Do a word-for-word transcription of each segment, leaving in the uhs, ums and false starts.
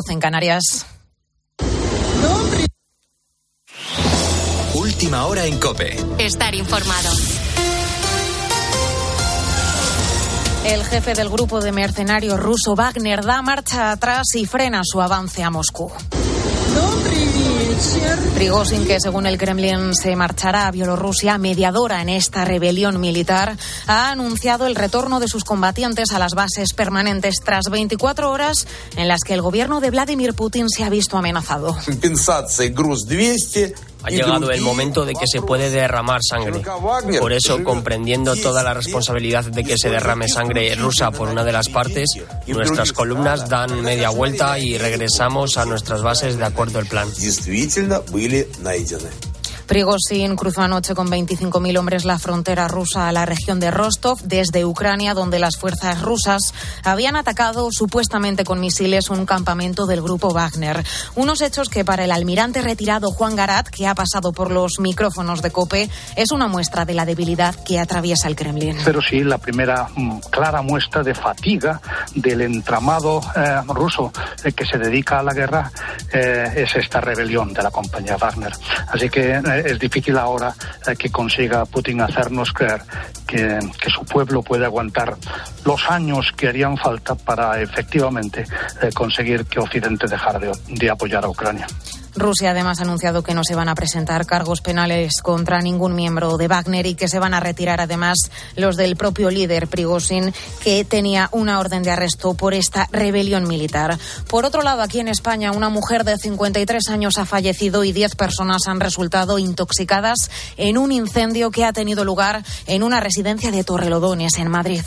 doce en Canarias. Última hora en COPE. Estar informado. El jefe del grupo de mercenarios ruso Wagner da marcha atrás y frena su avance a Moscú. Prigozhin, que según el Kremlin se marchará a Bielorrusia, mediadora en esta rebelión militar, ha anunciado el retorno de sus combatientes a las bases permanentes tras veinticuatro horas en las que el gobierno de Vladimir Putin se ha visto amenazado. Ha llegado el momento de que se puede derramar sangre. Por eso, comprendiendo toda la responsabilidad de que se derrame sangre rusa por una de las partes, nuestras columnas dan media vuelta y regresamos a nuestras bases de acuerdo al plan. Prigozhin cruzó anoche con veinticinco mil hombres la frontera rusa a la región de Rostov desde Ucrania, donde las fuerzas rusas habían atacado supuestamente con misiles un campamento del grupo Wagner. Unos hechos que para el almirante retirado Juan Garat, que ha pasado por los micrófonos de COPE, es una muestra de la debilidad que atraviesa el Kremlin. Pero sí, la primera mm, clara muestra de fatiga del entramado eh, ruso eh, que se dedica a la guerra eh, es esta rebelión de la compañía Wagner. Así que eh, es difícil ahora eh, que consiga Putin hacernos creer que, que su pueblo puede aguantar los años que harían falta para efectivamente eh, conseguir que Occidente dejara de, de apoyar a Ucrania. Rusia además ha anunciado que no se van a presentar cargos penales contra ningún miembro de Wagner y que se van a retirar además los del propio líder Prigozhin, que tenía una orden de arresto por esta rebelión militar. Por otro lado, aquí en España, una mujer de cincuenta y tres años ha fallecido y diez personas han resultado intoxicadas en un incendio que ha tenido lugar en una residencia de Torrelodones, en Madrid.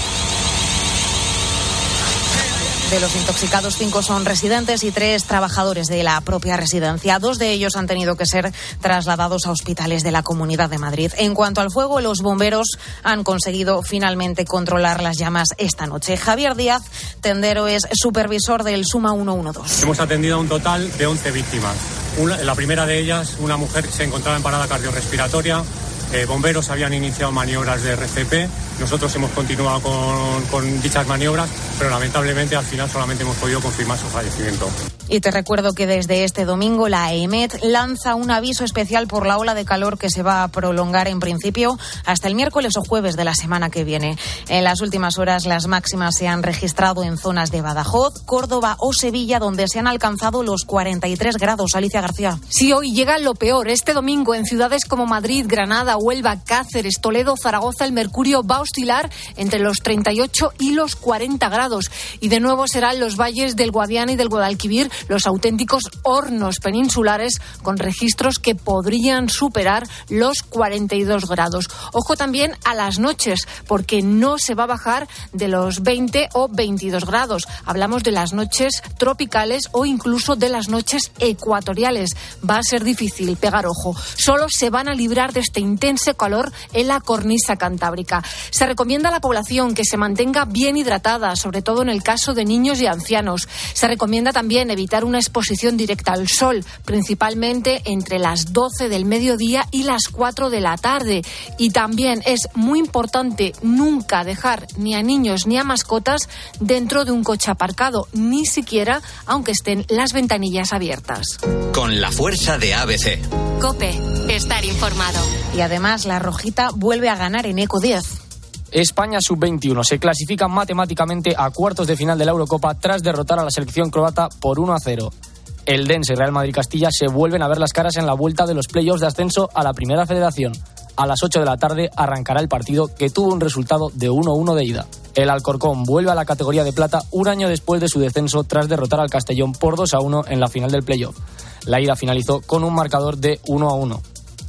De los intoxicados, cinco son residentes y tres trabajadores de la propia residencia. Dos de ellos han tenido que ser trasladados a hospitales de la Comunidad de Madrid. En cuanto al fuego, los bomberos han conseguido finalmente controlar las llamas esta noche. Javier Díaz Tendero es supervisor del Suma ciento doce. Hemos atendido a un total de once víctimas. Una, la primera de ellas, una mujer que se encontraba en parada cardiorrespiratoria. Eh, bomberos habían iniciado maniobras de R C P, nosotros hemos continuado con, con dichas maniobras, pero lamentablemente al final solamente hemos podido confirmar su fallecimiento. Y te recuerdo que desde este domingo la EMET lanza un aviso especial por la ola de calor que se va a prolongar en principio hasta el miércoles o jueves de la semana que viene. En las últimas horas las máximas se han registrado en zonas de Badajoz, Córdoba o Sevilla, donde se han alcanzado los cuarenta y tres grados. Alicia García. Sí, hoy llega lo peor. Este domingo en ciudades como Madrid, Granada, Huelva, Cáceres, Toledo, Zaragoza, el mercurio va a oscilar entre los treinta y ocho y los cuarenta grados. Y de nuevo serán los valles del Guadiana y del Guadalquivir los auténticos hornos peninsulares con registros que podrían superar los cuarenta y dos grados. Ojo también a las noches, porque no se va a bajar de los veinte o veintidós grados. Hablamos de las noches tropicales o incluso de las noches ecuatoriales. Va a ser difícil pegar ojo. Solo se van a librar de este intenso calor en la cornisa cantábrica. Se recomienda a la población que se mantenga bien hidratada, sobre todo en el caso de niños y ancianos. Se recomienda también evitar una exposición directa al sol, principalmente entre las doce del mediodía y las cuatro de la tarde. Y también es muy importante nunca dejar ni a niños ni a mascotas dentro de un coche aparcado, ni siquiera aunque estén las ventanillas abiertas. Con la fuerza de A B C. COPE, estar informado. Y además la rojita vuelve a ganar en Eco diez. España sub veintiuno se clasifica matemáticamente a cuartos de final de la Eurocopa tras derrotar a la selección croata por uno a cero. El Dense y Real Madrid Castilla se vuelven a ver las caras en la vuelta de los playoffs de ascenso a la Primera Federación. A las ocho de la tarde arrancará el partido, que tuvo un resultado de uno a uno de ida. El Alcorcón vuelve a la categoría de plata un año después de su descenso tras derrotar al Castellón por dos a uno en la final del playoff. La ida finalizó con un marcador de uno a uno.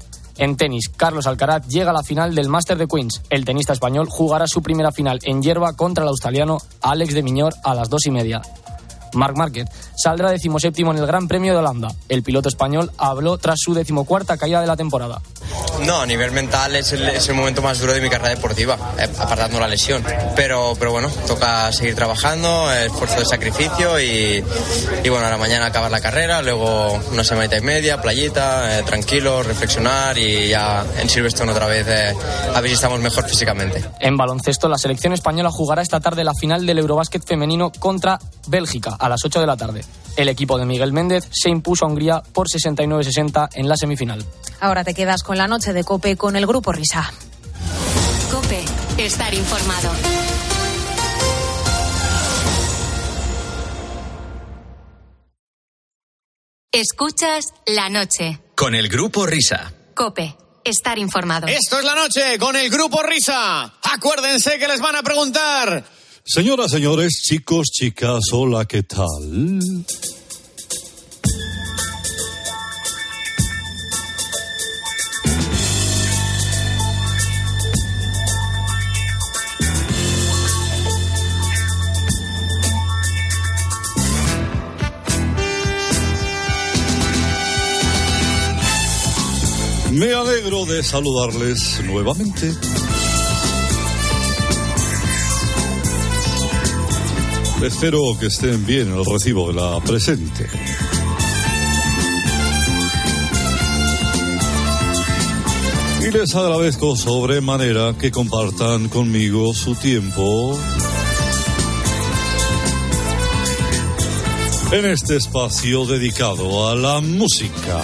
En tenis, Carlos Alcaraz llega a la final del Master de Queens. El tenista español jugará su primera final en hierba contra el australiano Alex de Miñor a las dos y media. Marc Márquez saldrá decimoséptimo en el Gran Premio de Holanda. El piloto español habló tras su decimocuarta caída de la temporada. No, a nivel mental es el, es el momento más duro de mi carrera deportiva, eh, apartando la lesión. Pero, pero bueno, toca seguir trabajando, esfuerzo de sacrificio y, y bueno, a la mañana acabar la carrera, luego una semanita y media, playita, eh, tranquilo, reflexionar y ya en Silverstone otra vez eh, a ver si estamos mejor físicamente. En baloncesto, la selección española jugará esta tarde la final del Eurobásquet femenino contra Bélgica a las ocho de la tarde. El equipo de Miguel Méndez se impuso a Hungría por sesenta y nueve sesenta en la semifinal. Ahora te quedas con la noche de COPE con el Grupo Risa. COPE, estar informado. Escuchas La Noche. Con el Grupo Risa. COPE, estar informado. Esto es La Noche con el Grupo Risa. Acuérdense que les van a preguntar. Señoras, señores, chicos, chicas, hola, ¿qué tal? Me alegro de saludarles nuevamente. Espero que estén bien al recibo de la presente. Y les agradezco sobremanera que compartan conmigo su tiempo en este espacio dedicado a la música.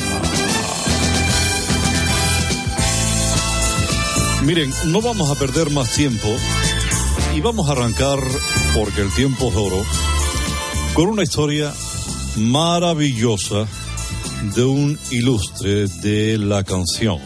Miren, no vamos a perder más tiempo y vamos a arrancar, porque el tiempo es oro, con una historia maravillosa de un ilustre de la canción.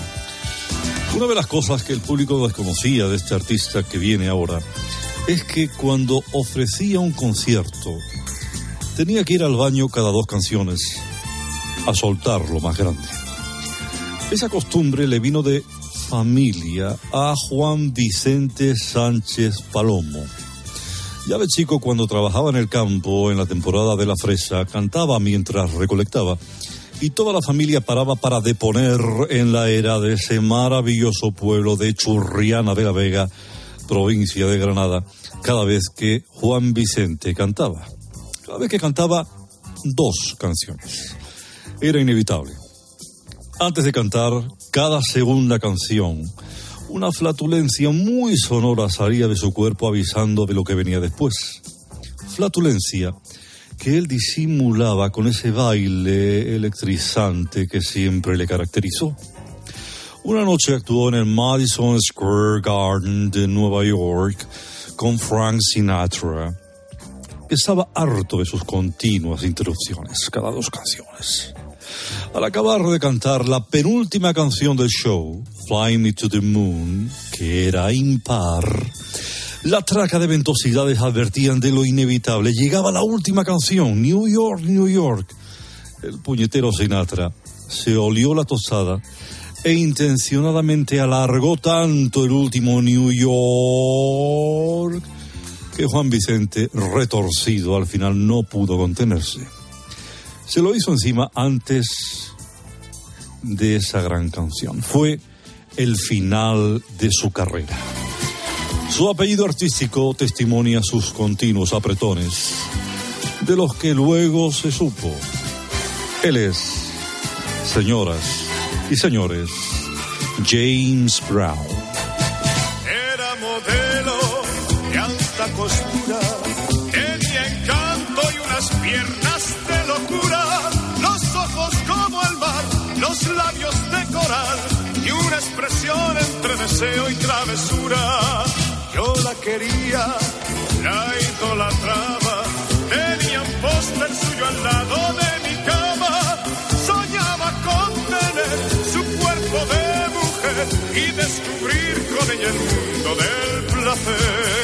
Una de las cosas que el público desconocía de este artista que viene ahora es que cuando ofrecía un concierto tenía que ir al baño cada dos canciones a soltar lo más grande. Esa costumbre le vino de familia a Juan Vicente Sánchez Palomo. Ya de chico, cuando trabajaba en el campo en la temporada de la fresa, cantaba mientras recolectaba y toda la familia paraba para deponer en la era de ese maravilloso pueblo de Churriana de la Vega, provincia de Granada, cada vez que Juan Vicente cantaba. Cada vez que cantaba dos canciones. Era inevitable. Antes de cantar cada segunda canción, una flatulencia muy sonora salía de su cuerpo avisando de lo que venía después. Flatulencia que él disimulaba con ese baile electrizante que siempre le caracterizó. Una noche actuó en el Madison Square Garden de Nueva York con Frank Sinatra. Estaba harto de sus continuas interrupciones, cada dos canciones. Al acabar de cantar la penúltima canción del show, Fly Me to the Moon, que era impar, la traca de ventosidades advertían de lo inevitable. Llegaba la última canción, New York, New York. El puñetero Sinatra se olió la tostada e intencionadamente alargó tanto el último New York que Juan Vicente, retorcido, al final no pudo contenerse. Se lo hizo encima antes de esa gran canción. Fue el final de su carrera. Su apellido artístico testimonia sus continuos apretones, de los que luego se supo. Él es, señoras y señores, James Brown. Era modelo de alta costura, tenía encanto y unas piernas de locura, los ojos como el mar, los labios de coral y una expresión entre deseo y travesura. Yo la quería, la idolatraba, tenía un póster suyo al lado de mi cama, soñaba con tener su cuerpo de mujer y descubrir con ella el mundo del placer.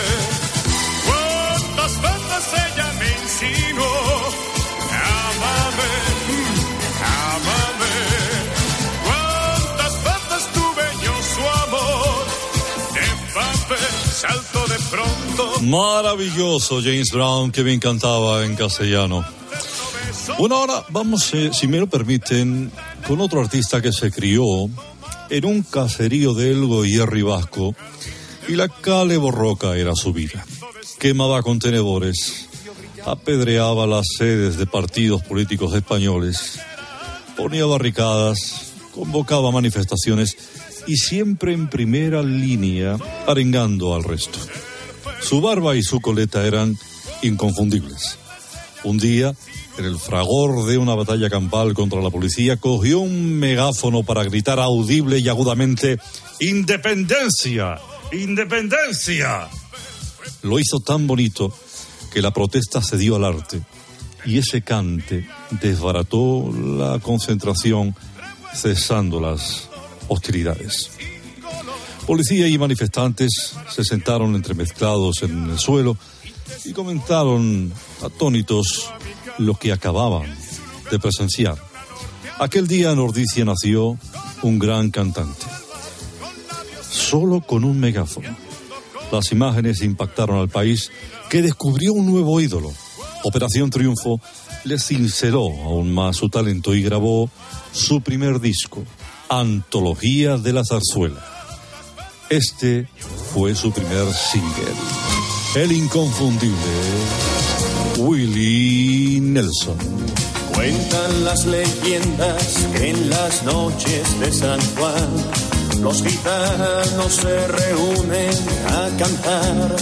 ¿Cuántas veces ella me insinuó? Ámame, ámame. ¿Cuántas veces tuve yo su amor? De papel, salto de pronto. Maravilloso James Brown, que bien cantaba en castellano. Bueno, ahora vamos, eh, si me lo permiten, con otro artista que se crió en un caserío de El Goierri vasco y la cale borroca era su vida. Quemaba contenedores, apedreaba las sedes de partidos políticos españoles, ponía barricadas, convocaba manifestaciones y siempre en primera línea, arengando al resto. Su barba y su coleta eran inconfundibles. Un día, en el fragor de una batalla campal contra la policía, cogió un megáfono para gritar audible y agudamente: ¡Independencia! ¡Independencia! Lo hizo tan bonito que la protesta cedió al arte, y ese cante desbarató la concentración, cesando las hostilidades. Policía y manifestantes se sentaron entremezclados en el suelo y comentaron atónitos lo que acababan de presenciar. Aquel día en Ordizia nació un gran cantante, solo con un megáfono. Las imágenes impactaron al país, que descubrió un nuevo ídolo. Operación Triunfo le sinceró aún más su talento y grabó su primer disco, Antología de la Zarzuela. Este fue su primer single. El inconfundible Willie Nelson. Cuentan las leyendas que en las noches de San Juan los gitanos se reúnen a cantar.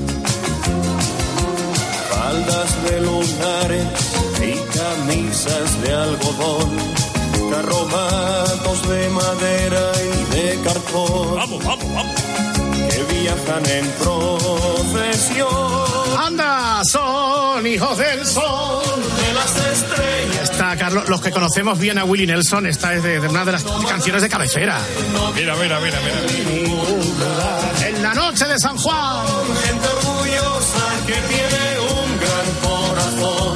Faldas de lunares y camisas de algodón, carromatos de madera y de cartón. Vamos, vamos, vamos. Que viajan en procesión. ¡Anda! Son hijos del sol, de las estrellas. Está, Carlos, los que conocemos bien a Willie Nelson, esta es de, de una de las canciones de cabecera. Mira, mira, mira, mira. En la noche de San Juan. Gente orgullosa que tiene un gran corazón.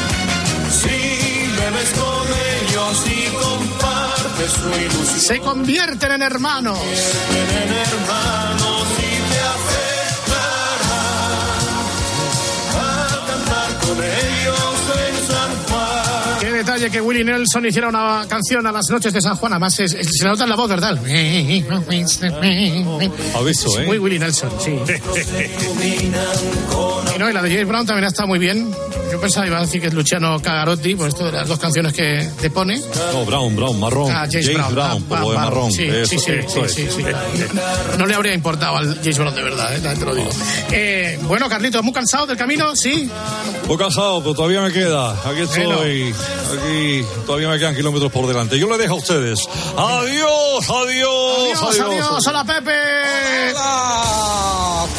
Si bebes con ellos y compartes su ilusión, se convierten en hermanos. Se convierten en hermanos y te aceptarán a cantar con ellos en San Juan. Qué detalle que Willie Nelson hiciera una canción a las noches de San Juan. Además, es, es, se nota en la voz, ¿verdad? Aviso, ¿eh? Muy Willie Nelson, sí. Y no, y la de James Brown también está muy bien. Yo pensaba, iba a decir que es Luciano Cavarotti, por esto de las dos canciones que te pone. No, Brown, Brown, marrón. Ah, James, James Brown, Brown, ah, por lo de marrón. Sí, eso, sí, sí, eso sí, es. sí, sí. No, no le habría importado al James Brown de verdad, ¿eh? Te lo digo. Eh, bueno, Carlitos, ¿muy cansado del camino? Sí. Muy cansado, pero todavía me queda. Aquí estoy. Bueno. Aquí todavía me quedan kilómetros por delante. Yo le dejo a ustedes. Adiós, adiós, adiós. Adiós, adiós. Hola, Pepe. Hola.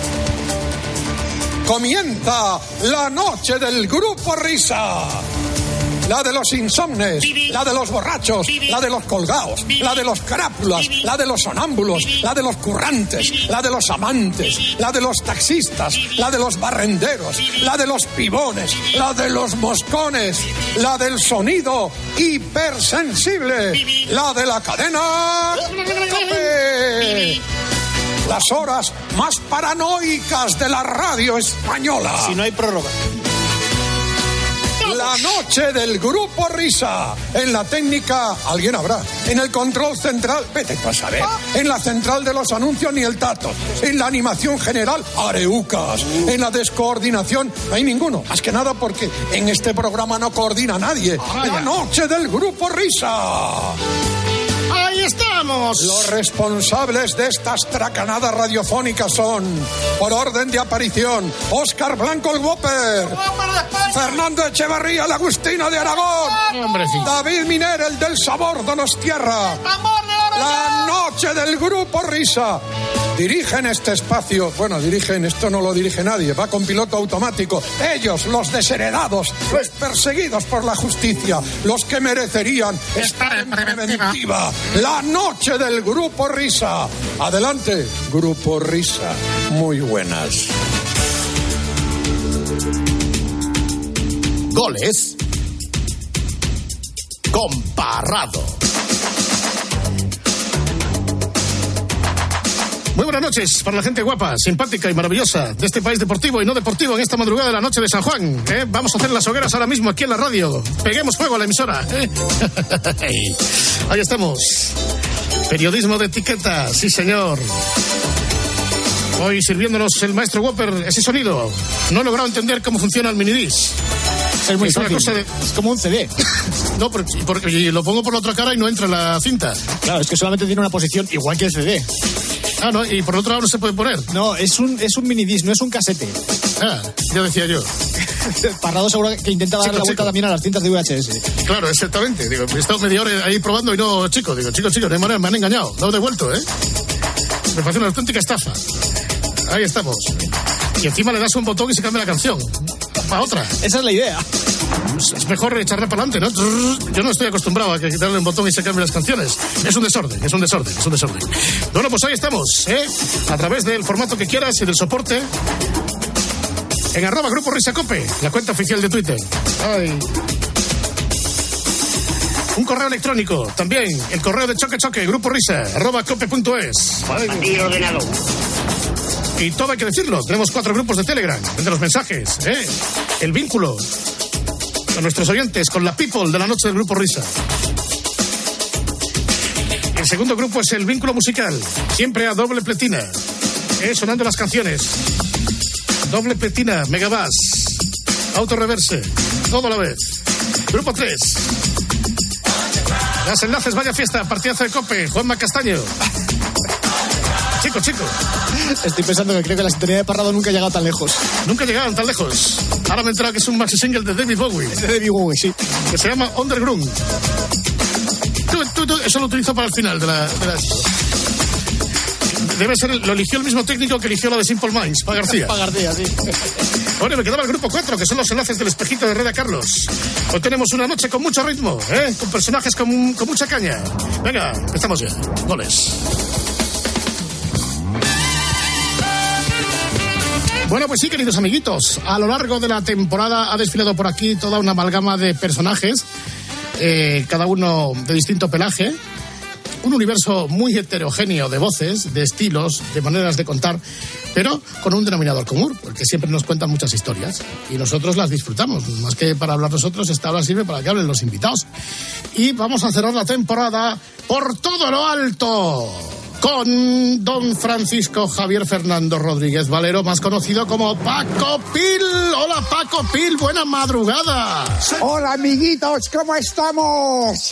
Comienza la noche del Grupo Risa. La de los insomnes, la de los borrachos, la de los colgados, la de los crápulas, la de los sonámbulos, la de los currantes, la de los amantes, la de los taxistas, la de los barrenderos, la de los pibones, la de los moscones, la del sonido hipersensible, la de la cadena COPE. Las horas más paranoicas de la radio española. Si no hay prórroga. La noche del Grupo Risa. En la técnica, alguien habrá. En el control central, vete tú a saber. En la central de los anuncios, ni el tato. En la animación general, areucas. En la descoordinación, no hay ninguno. Más que nada porque en este programa no coordina nadie. La noche del Grupo Risa. ¡Ahí estamos! Los responsables de estas tracanadas radiofónicas son, por orden de aparición, Óscar Blanco el Whopper, Fernando Echevarría el Agustino de Aragón, Hombre, sí. David Miner el del Sabor Donostierra. La noche del Grupo Risa. Dirigen este espacio, bueno, dirigen, esto no lo dirige nadie, va con piloto automático. Ellos, los desheredados, los perseguidos por la justicia, los que merecerían estar en preventiva. La noche del Grupo Risa. Adelante, Grupo Risa. Muy buenas. Goles con Parrado. Muy buenas noches para la gente guapa, simpática y maravillosa de este país deportivo y no deportivo en esta madrugada de la noche de San Juan. ¿eh? Vamos a hacer las hogueras ahora mismo aquí en la radio. Peguemos fuego a la emisora. ¿eh? Ahí estamos. Periodismo de etiqueta, sí señor. Hoy sirviéndonos el maestro Whopper ese sonido. No he logrado entender cómo funciona el minidisc. Es muy es una cosa de... Es como un C D. No, porque, porque lo pongo por la otra cara y no entra la cinta. Claro, es que solamente tiene una posición igual que el C D. Ah, no, y por el otro lado no se puede poner. No, es un, es un minidisc, no es un casete. Ah, ya decía yo. Parrado seguro que intenta dar chico, la vuelta chico. también a las cintas de V H S. Claro, exactamente. Digo, he estado media hora ahí probando y no, chico, digo, chico, chico, no hay manera, me han engañado, lo he devuelto, ¿eh? Me parece una auténtica estafa. Ahí estamos. Y encima le das un botón y se cambia la canción. Para otra. Esa es la idea. Es mejor echarla para adelante, ¿no? Yo no estoy acostumbrado a que darle un botón y se cambien las canciones. Es un desorden, es un desorden, es un desorden. Bueno, pues ahí estamos, ¿eh? A través del formato que quieras y del soporte. En arroba Grupo Risa Cope, la cuenta oficial de Twitter. Ay. Un correo electrónico, también, el correo de Choque Choque, Grupo Risa, arroba cope punto es. Y todo hay que decirlo, tenemos cuatro grupos de Telegram, entre los mensajes, ¿eh? El vínculo con nuestros oyentes, con la people de la noche del Grupo Risa. El segundo grupo es el vínculo musical, siempre a doble pletina, ¿eh? Sonando las canciones. Doble pletina, megabass, autorreverse, todo a la vez. Grupo tres. Las enlaces, vaya fiesta, partidazo de Cope, Juanma Castaño. Chico, chico. Estoy pensando que creo que la sintonía de Parrado nunca ha llegado tan lejos. Nunca llegaron tan lejos. Ahora me he enterado que es un maxi single de David Bowie. Es de David Bowie, sí. Que se llama Underground. Tú, tú, tú, eso lo utilizo para el final de la... De la... Debe ser, lo eligió el mismo técnico que eligió la de Simple Minds, Pa García. Pa García, sí. Bueno, me quedaba el grupo cuatro, que son los enlaces del espejito de Reda Carlos. Hoy tenemos una noche con mucho ritmo, ¿eh? Con personajes con, con mucha caña. Venga, empezamos ya. Goles. Bueno, pues sí, queridos amiguitos. A lo largo de la temporada ha desfilado por aquí toda una amalgama de personajes, eh, cada uno de distinto pelaje. Un universo muy heterogéneo de voces, de estilos, de maneras de contar, pero con un denominador común, porque siempre nos cuentan muchas historias y nosotros las disfrutamos. Más que para hablar nosotros, esta hora sirve para que hablen los invitados. Y vamos a cerrar la temporada por todo lo alto con don Francisco Javier Fernando Rodríguez Valero, más conocido como Paco Pil. Hola, Paco Pil, buena madrugada. Hola, amiguitos, ¿cómo estamos?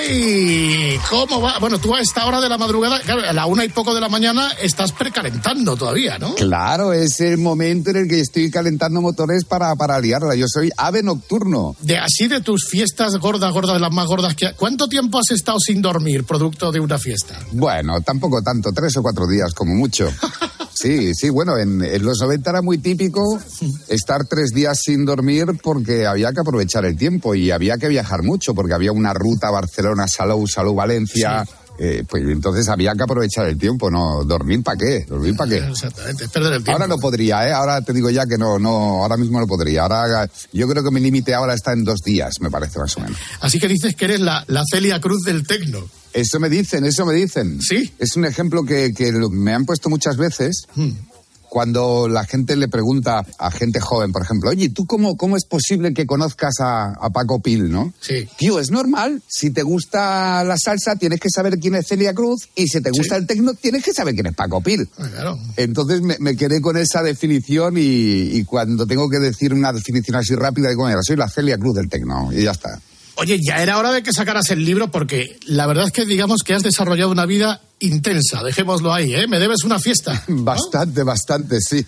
¡Ey! ¿Cómo va? Bueno, tú a esta hora de la madrugada, claro, a la una y poco de la mañana, estás precalentando todavía, ¿no? Claro, es el momento en el que estoy calentando motores para, para liarla. Yo soy ave nocturno. De así de tus fiestas gordas, gordas, de las más gordas que... ¿Cuánto tiempo has estado sin dormir, producto de una fiesta? Bueno, tampoco tanto, tres o cuatro días como mucho. Sí, sí, bueno, en, en los noventa era muy típico estar tres días sin dormir porque había que aprovechar el tiempo y había que viajar mucho porque había una ruta Barcelona-Salou, Salou-Valencia... Sí. Eh, pues entonces había que aprovechar el tiempo, ¿no? ¿Dormir para qué? ¿Dormir para qué? Exactamente, perder el tiempo. Ahora no podría, ¿eh? Ahora te digo ya que no, no, ahora mismo no podría. Ahora yo creo que mi límite ahora está en dos días, me parece más o menos. Así que dices que eres la, la Celia Cruz del tecno. Eso me dicen, eso me dicen. ¿Sí? Es un ejemplo que, que me han puesto muchas veces. Hmm. Cuando la gente le pregunta a gente joven, por ejemplo, oye, ¿tú cómo, cómo es posible que conozcas a, a Paco Pil, no? Sí. Tío, es normal. Si te gusta la salsa, tienes que saber quién es Celia Cruz. Y si te gusta sí. el tecno, tienes que saber quién es Paco Pil. Ah, claro. Entonces me, me quedé con esa definición y, y cuando tengo que decir una definición así rápida, digo, mira, soy la Celia Cruz del tecno. Y ya está. Oye, ya era hora de que sacaras el libro porque la verdad es que digamos que has desarrollado una vida intensa, dejémoslo ahí, ¿eh? Me debes una fiesta, ¿no? Bastante, bastante, sí.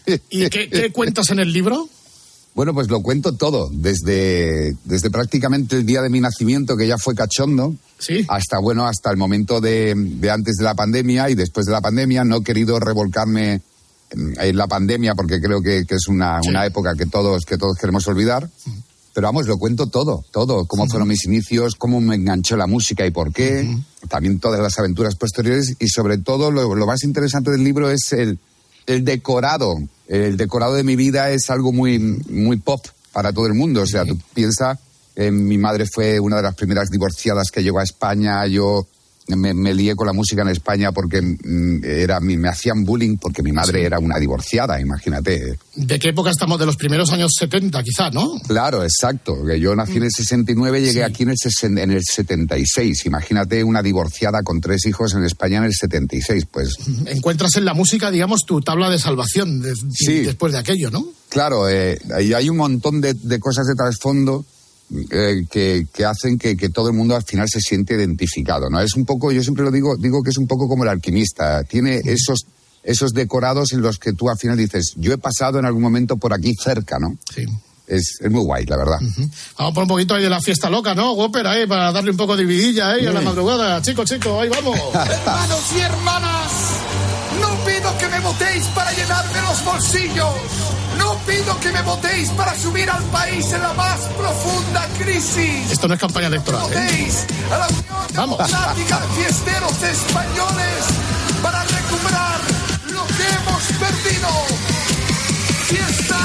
¿Y qué, qué cuentas en el libro? Bueno, pues lo cuento todo, desde, desde prácticamente el día de mi nacimiento, que ya fue cachondo, ¿sí? hasta, bueno, hasta el momento de, de antes de la pandemia y después de la pandemia. No he querido revolcarme en, en la pandemia porque creo que, que es una, sí. una época que todos, que todos queremos olvidar. Sí. Pero vamos, lo cuento todo, todo. Cómo uh-huh. fueron mis inicios, cómo me enganchó la música y por qué. Uh-huh. También todas las aventuras posteriores. Y sobre todo, lo, lo más interesante del libro es el, el decorado. El decorado de mi vida es algo muy, muy pop para todo el mundo. O sea, uh-huh. tú piensas, eh, mi madre fue una de las primeras divorciadas que llegó a España. Yo me, me lié con la música en España porque mm, era, me hacían bullying porque mi madre sí. era una divorciada, imagínate. ¿De qué época estamos? De los primeros años setenta, quizá, ¿no? Claro, exacto. Yo nací en el sesenta y nueve, llegué sí. aquí en el, sesenta, en el setenta y seis. Imagínate una divorciada con tres hijos en España en el setenta y seis, pues. Encuentras en la música, digamos, tu tabla de salvación de, sí. después de aquello, ¿no? Claro, eh, hay un montón de, de cosas de trasfondo eh, que, que hacen que, que todo el mundo al final se siente identificado, ¿no? Es un poco, yo siempre lo digo, digo que es un poco como el alquimista. Tiene sí. esos... esos decorados en los que tú al final dices, yo he pasado en algún momento por aquí cerca, ¿no? Sí. es, es muy guay, la verdad. Uh-huh. Vamos por un poquito ahí de la fiesta loca, ¿no? Whopper, ahí, para darle un poco de vidilla ahí sí. a la madrugada. Chicos, chicos, ahí vamos. Hermanos y hermanas, no pido que me votéis para llenarme los bolsillos. No pido que me votéis para subir al país en la más profunda crisis. Esto no es campaña electoral. Votéis ¿eh? a la Unión Democrática de Fiesteros Españoles para recuperar lo que hemos perdido. ¡Fiesta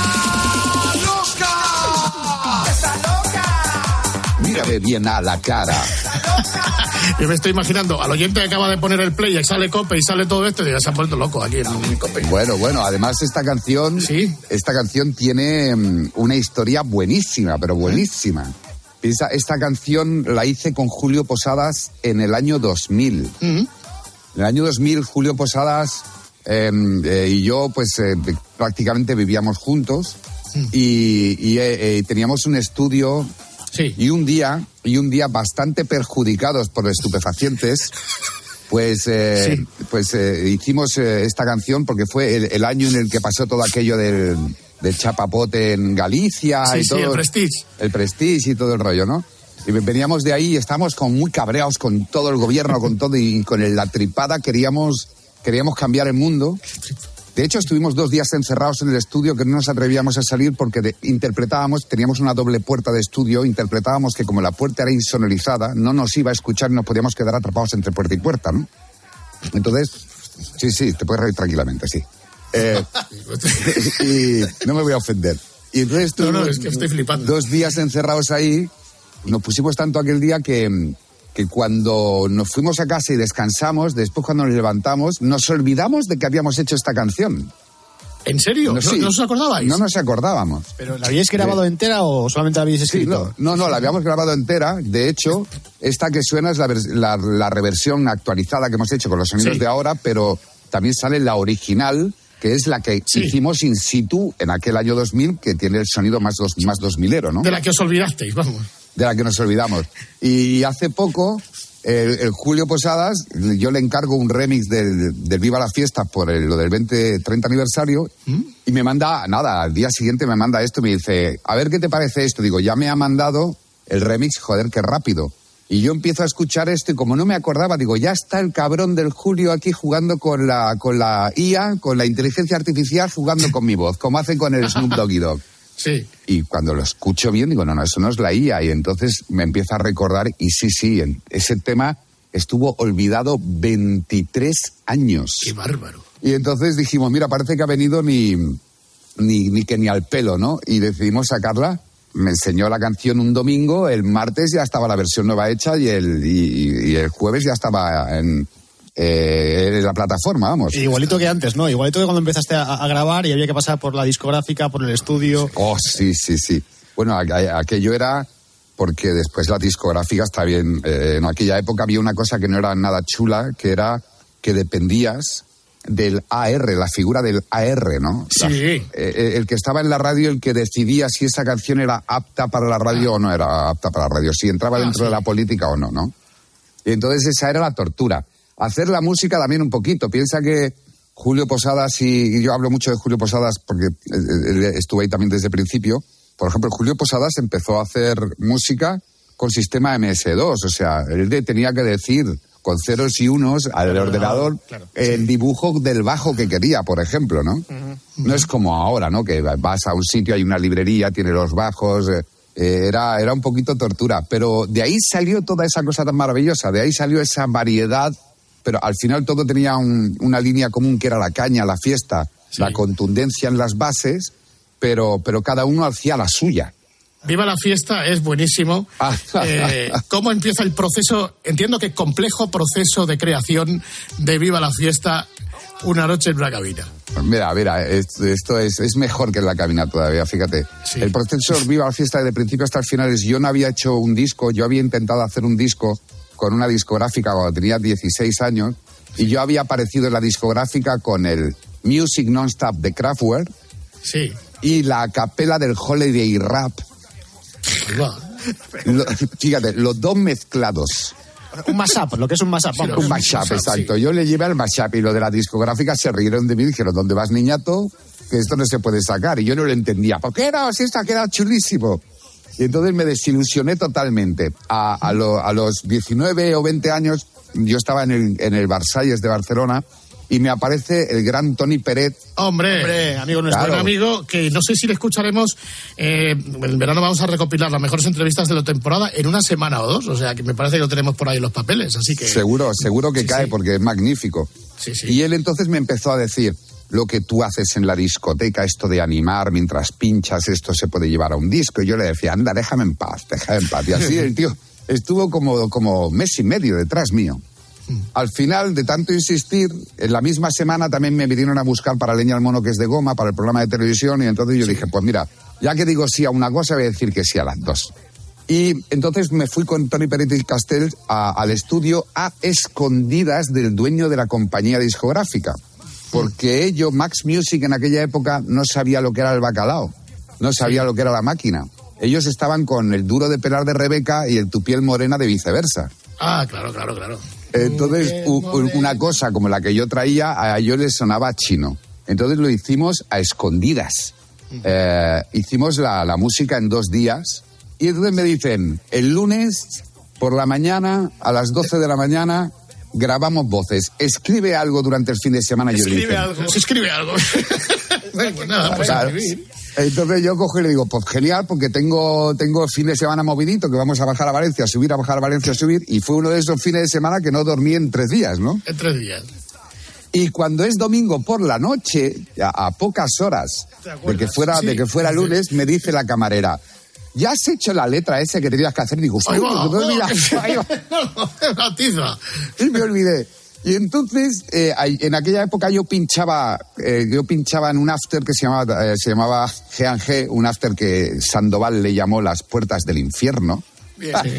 loca! ¡Fiesta loca! Mírame bien a la cara. Yo me estoy imaginando al oyente que acaba de poner el play y sale Cope y sale todo esto y ya se ha vuelto loco aquí en Cope. Bueno, bueno, además esta canción, ¿sí? esta canción tiene um, una historia buenísima, pero buenísima. Esta, esta canción la hice con Julio Posadas en el año dos mil. Uh-huh. En el año dos mil, Julio Posadas eh, eh, y yo, pues eh, prácticamente vivíamos juntos uh-huh. y, y eh, eh, teníamos un estudio. Sí. Y un día, y un día bastante perjudicados por estupefacientes, pues, eh, sí. pues eh, hicimos eh, esta canción porque fue el, el año en el que pasó todo aquello del, del chapapote en Galicia sí, y sí, todo. el Prestige. El Prestige y todo el rollo, ¿no? Y veníamos de ahí y estábamos como muy cabreados con todo el gobierno, con todo y con el, la tripada queríamos, queríamos cambiar el mundo. De hecho, estuvimos dos días encerrados en el estudio que no nos atrevíamos a salir porque de, interpretábamos, teníamos una doble puerta de estudio, interpretábamos que como la puerta era insonorizada, no nos iba a escuchar y nos podíamos quedar atrapados entre puerta y puerta, ¿no? Entonces, sí, sí, te puedes reír tranquilamente, sí. Eh, y no me voy a ofender. Y entonces no, no, es que estoy flipando. Dos días encerrados ahí, nos pusimos tanto aquel día que... que cuando nos fuimos a casa y descansamos, después cuando nos levantamos, nos olvidamos de que habíamos hecho esta canción. ¿En serio? ¿No, sí, ¿no os acordabais? No nos acordábamos. ¿Pero la habíais grabado eh, entera o solamente la habéis escrito? Sí, no, no, no, la habíamos grabado entera. De hecho, esta que suena es la, la, la reversión actualizada que hemos hecho con los sonidos sí. de ahora, pero también sale la original, que es la que sí. hicimos in situ en aquel año dos mil, que tiene el sonido más, dos, más dos milero, ¿no? De la que os olvidasteis, vamos. De la que nos olvidamos. Y hace poco, el, el Julio Posadas, yo le encargo un remix del, del Viva la Fiesta por el, lo del veinte treinta aniversario, ¿Mm? y me manda, nada, al día siguiente me manda esto y me dice, a ver qué te parece esto. Digo, ya me ha mandado el remix, joder, qué rápido. Y yo empiezo a escuchar esto y como no me acordaba, digo, ya está el cabrón del Julio aquí jugando con la, con la I A, con la inteligencia artificial, jugando con mi voz, como hacen con el Snoop Doggy Dogg. Sí. Y cuando lo escucho bien, digo, no, no, eso no es la I A. Y entonces me empieza a recordar, y sí, sí, ese tema estuvo olvidado veintitrés años. ¡Qué bárbaro! Y entonces dijimos, mira, parece que ha venido ni, ni, ni que ni al pelo, ¿no? Y decidimos sacarla. Me enseñó la canción un domingo, el martes ya estaba la versión nueva hecha y el, y, y el jueves ya estaba en... Eh, en la plataforma, vamos. Igualito que antes, ¿no? Igualito que cuando empezaste a, a grabar y había que pasar por la discográfica, por el estudio. Oh, sí, sí, sí. Bueno, aquello era porque después la discográfica está bien. Eh, en aquella época había una cosa que no era nada chula, que era que dependías del A R, la figura del A R, ¿no? Sí. La, eh, el que estaba en la radio, el que decidía si esa canción era apta para la radio ah. o no era apta para la radio, si entraba ah, dentro sí. de la política o no, ¿no? Y entonces esa era la tortura. Hacer la música también un poquito. Piensa que Julio Posadas, y yo hablo mucho de Julio Posadas porque estuve ahí también desde el principio. Por ejemplo, Julio Posadas empezó a hacer música con sistema eme ese dos. O sea, él tenía que decir con ceros y unos al claro, ordenador claro, el sí. dibujo del bajo que quería, por ejemplo, ¿no? Uh-huh. No es como ahora, ¿no? Que vas a un sitio, hay una librería, tiene los bajos... Eh, Era, era un poquito tortura, pero de ahí salió toda esa cosa tan maravillosa, de ahí salió esa variedad, pero al final todo tenía un, una línea común que era la caña, la fiesta, sí. la contundencia en las bases, pero, pero cada uno hacía la suya. Viva la Fiesta es buenísimo. Eh, ¿Cómo empieza el proceso? Entiendo que complejo proceso de creación de Viva la Fiesta, una noche en una cabina. Mira, mira, esto, esto es, es mejor que en la cabina todavía, fíjate. Sí. El proceso de Viva la Fiesta desde el principio hasta el final es, yo no había hecho un disco, yo había intentado hacer un disco con una discográfica cuando tenía dieciséis años, y yo había aparecido en la discográfica con el Music Non-Stop de Kraftwerk sí. y la a capela del Holiday Rap. Lo, fíjate, los dos mezclados. Un mashup, lo que es un mashup. Sí, un mashup, exacto. Sí. Yo le llevé al mashup y lo de la discográfica se rieron de mí y dijeron, ¿dónde vas, niñato? Que esto no se puede sacar. Y yo no lo entendía. ¿Por qué no? Si esto ha quedado chulísimo. Y entonces me desilusioné totalmente. A, a, lo, a los diecinueve o veinte años, yo estaba en el, en el Versalles de Barcelona y me aparece el gran Toni Peret. Hombre, Hombre amigo nuestro, claro. amigo, que no sé si le escucharemos. Eh, en verano vamos a recopilar las mejores entrevistas de la temporada en una semana o dos. O sea, que me parece que lo tenemos por ahí en los papeles. Así que Seguro, seguro que sí, cae sí. porque es magnífico. Sí, sí. Y él entonces me empezó a decir... Lo que tú haces en la discoteca, esto de animar mientras pinchas, esto se puede llevar a un disco. Y yo le decía, anda, déjame en paz, déjame en paz. Y así el tío estuvo como, como mes y medio detrás mío. Al final, de tanto insistir, en la misma semana también me vinieron a buscar para Leña al Mono, que es de goma, para el programa de televisión. Y entonces yo dije, pues mira, ya que digo sí a una cosa, voy a decir que sí a las dos. Y entonces me fui con Toni Peret y Castells a, al estudio a escondidas del dueño de la compañía discográfica. Porque ellos, Max Music en aquella época, no sabía lo que era el bacalao, no sabía sí. lo que era la máquina. Ellos estaban con el duro de pelar de Rebeca y el tu piel morena de viceversa. Ah, claro, claro, claro. Entonces, u, una cosa como la que yo traía, a ellos les sonaba chino. Entonces lo hicimos a escondidas. Eh, hicimos la, la música en dos días. Y entonces me dicen, el lunes por la mañana, a las doce de la mañana... grabamos voces. Escribe algo durante el fin de semana. Escribe yo le algo. Se escribe algo. Pues nada, pues claro. escribir. Entonces yo cojo y le digo, pues genial, porque tengo, tengo el fin de semana movidito, que vamos a bajar a Valencia, a subir, a bajar a Valencia, a subir. Y fue uno de esos fines de semana que no dormí en tres días, ¿no? En tres días. Y cuando es domingo por la noche, a, a pocas horas de que fuera, sí, de que fuera lunes, me dice la camarera, ¿ya has hecho la letra esa que tenías que hacer? Digo, ahí va, no, mira, ahí va. La tiza. Y me olvidé. Y entonces, eh, en aquella época yo pinchaba, eh, yo pinchaba en un after que se llamaba, eh, se llamaba G and G, un after que Sandoval le llamó Las Puertas del Infierno. Bien, sí.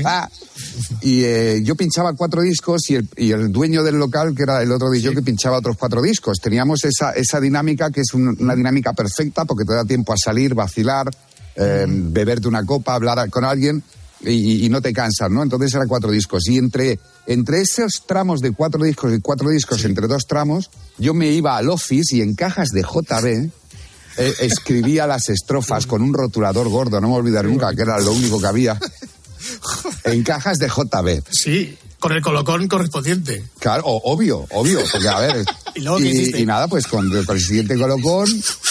Y eh, yo pinchaba cuatro discos y el, y el dueño del local, que era el otro disco, sí. que pinchaba otros cuatro discos. Teníamos esa, esa dinámica que es un, una dinámica perfecta porque te da tiempo a salir, vacilar, eh, mm. beberte una copa, hablar con alguien y, y no te cansas, ¿no? Entonces eran cuatro discos. Y entre, entre esos tramos de cuatro discos y cuatro discos, sí. entre dos tramos, yo me iba al Office y en cajas de J B... Eh, escribía las estrofas con un rotulador gordo, no me olvidaré nunca, que era lo único que había. En cajas de J B. Sí, con el colocón correspondiente. Claro, obvio, obvio, porque a ver... ¿Y, luego qué hiciste? y, y nada, pues con, con el siguiente colocón...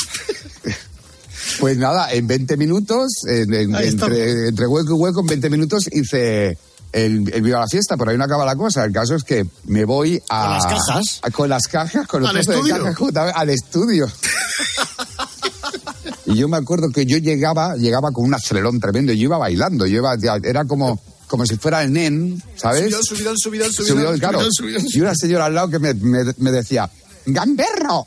Pues nada, en veinte minutos, en, en, entre, entre hueco y hueco, en veinte minutos hice el, el Viva la Fiesta, pero ahí no acaba la cosa. El caso es que me voy a... ¿Con las cajas? A, con las cajas, con los ¿Al estudio? De cajas, J B, al estudio. Y yo me acuerdo que yo llegaba, llegaba con un acelerón tremendo, yo iba bailando, yo iba, era como, como si fuera el nen, ¿sabes? Subidón, subidón, subidón, subidón, subidón, claro. subidón, subidón. Y una señora al lado que me, me, me decía, ¡gamberro!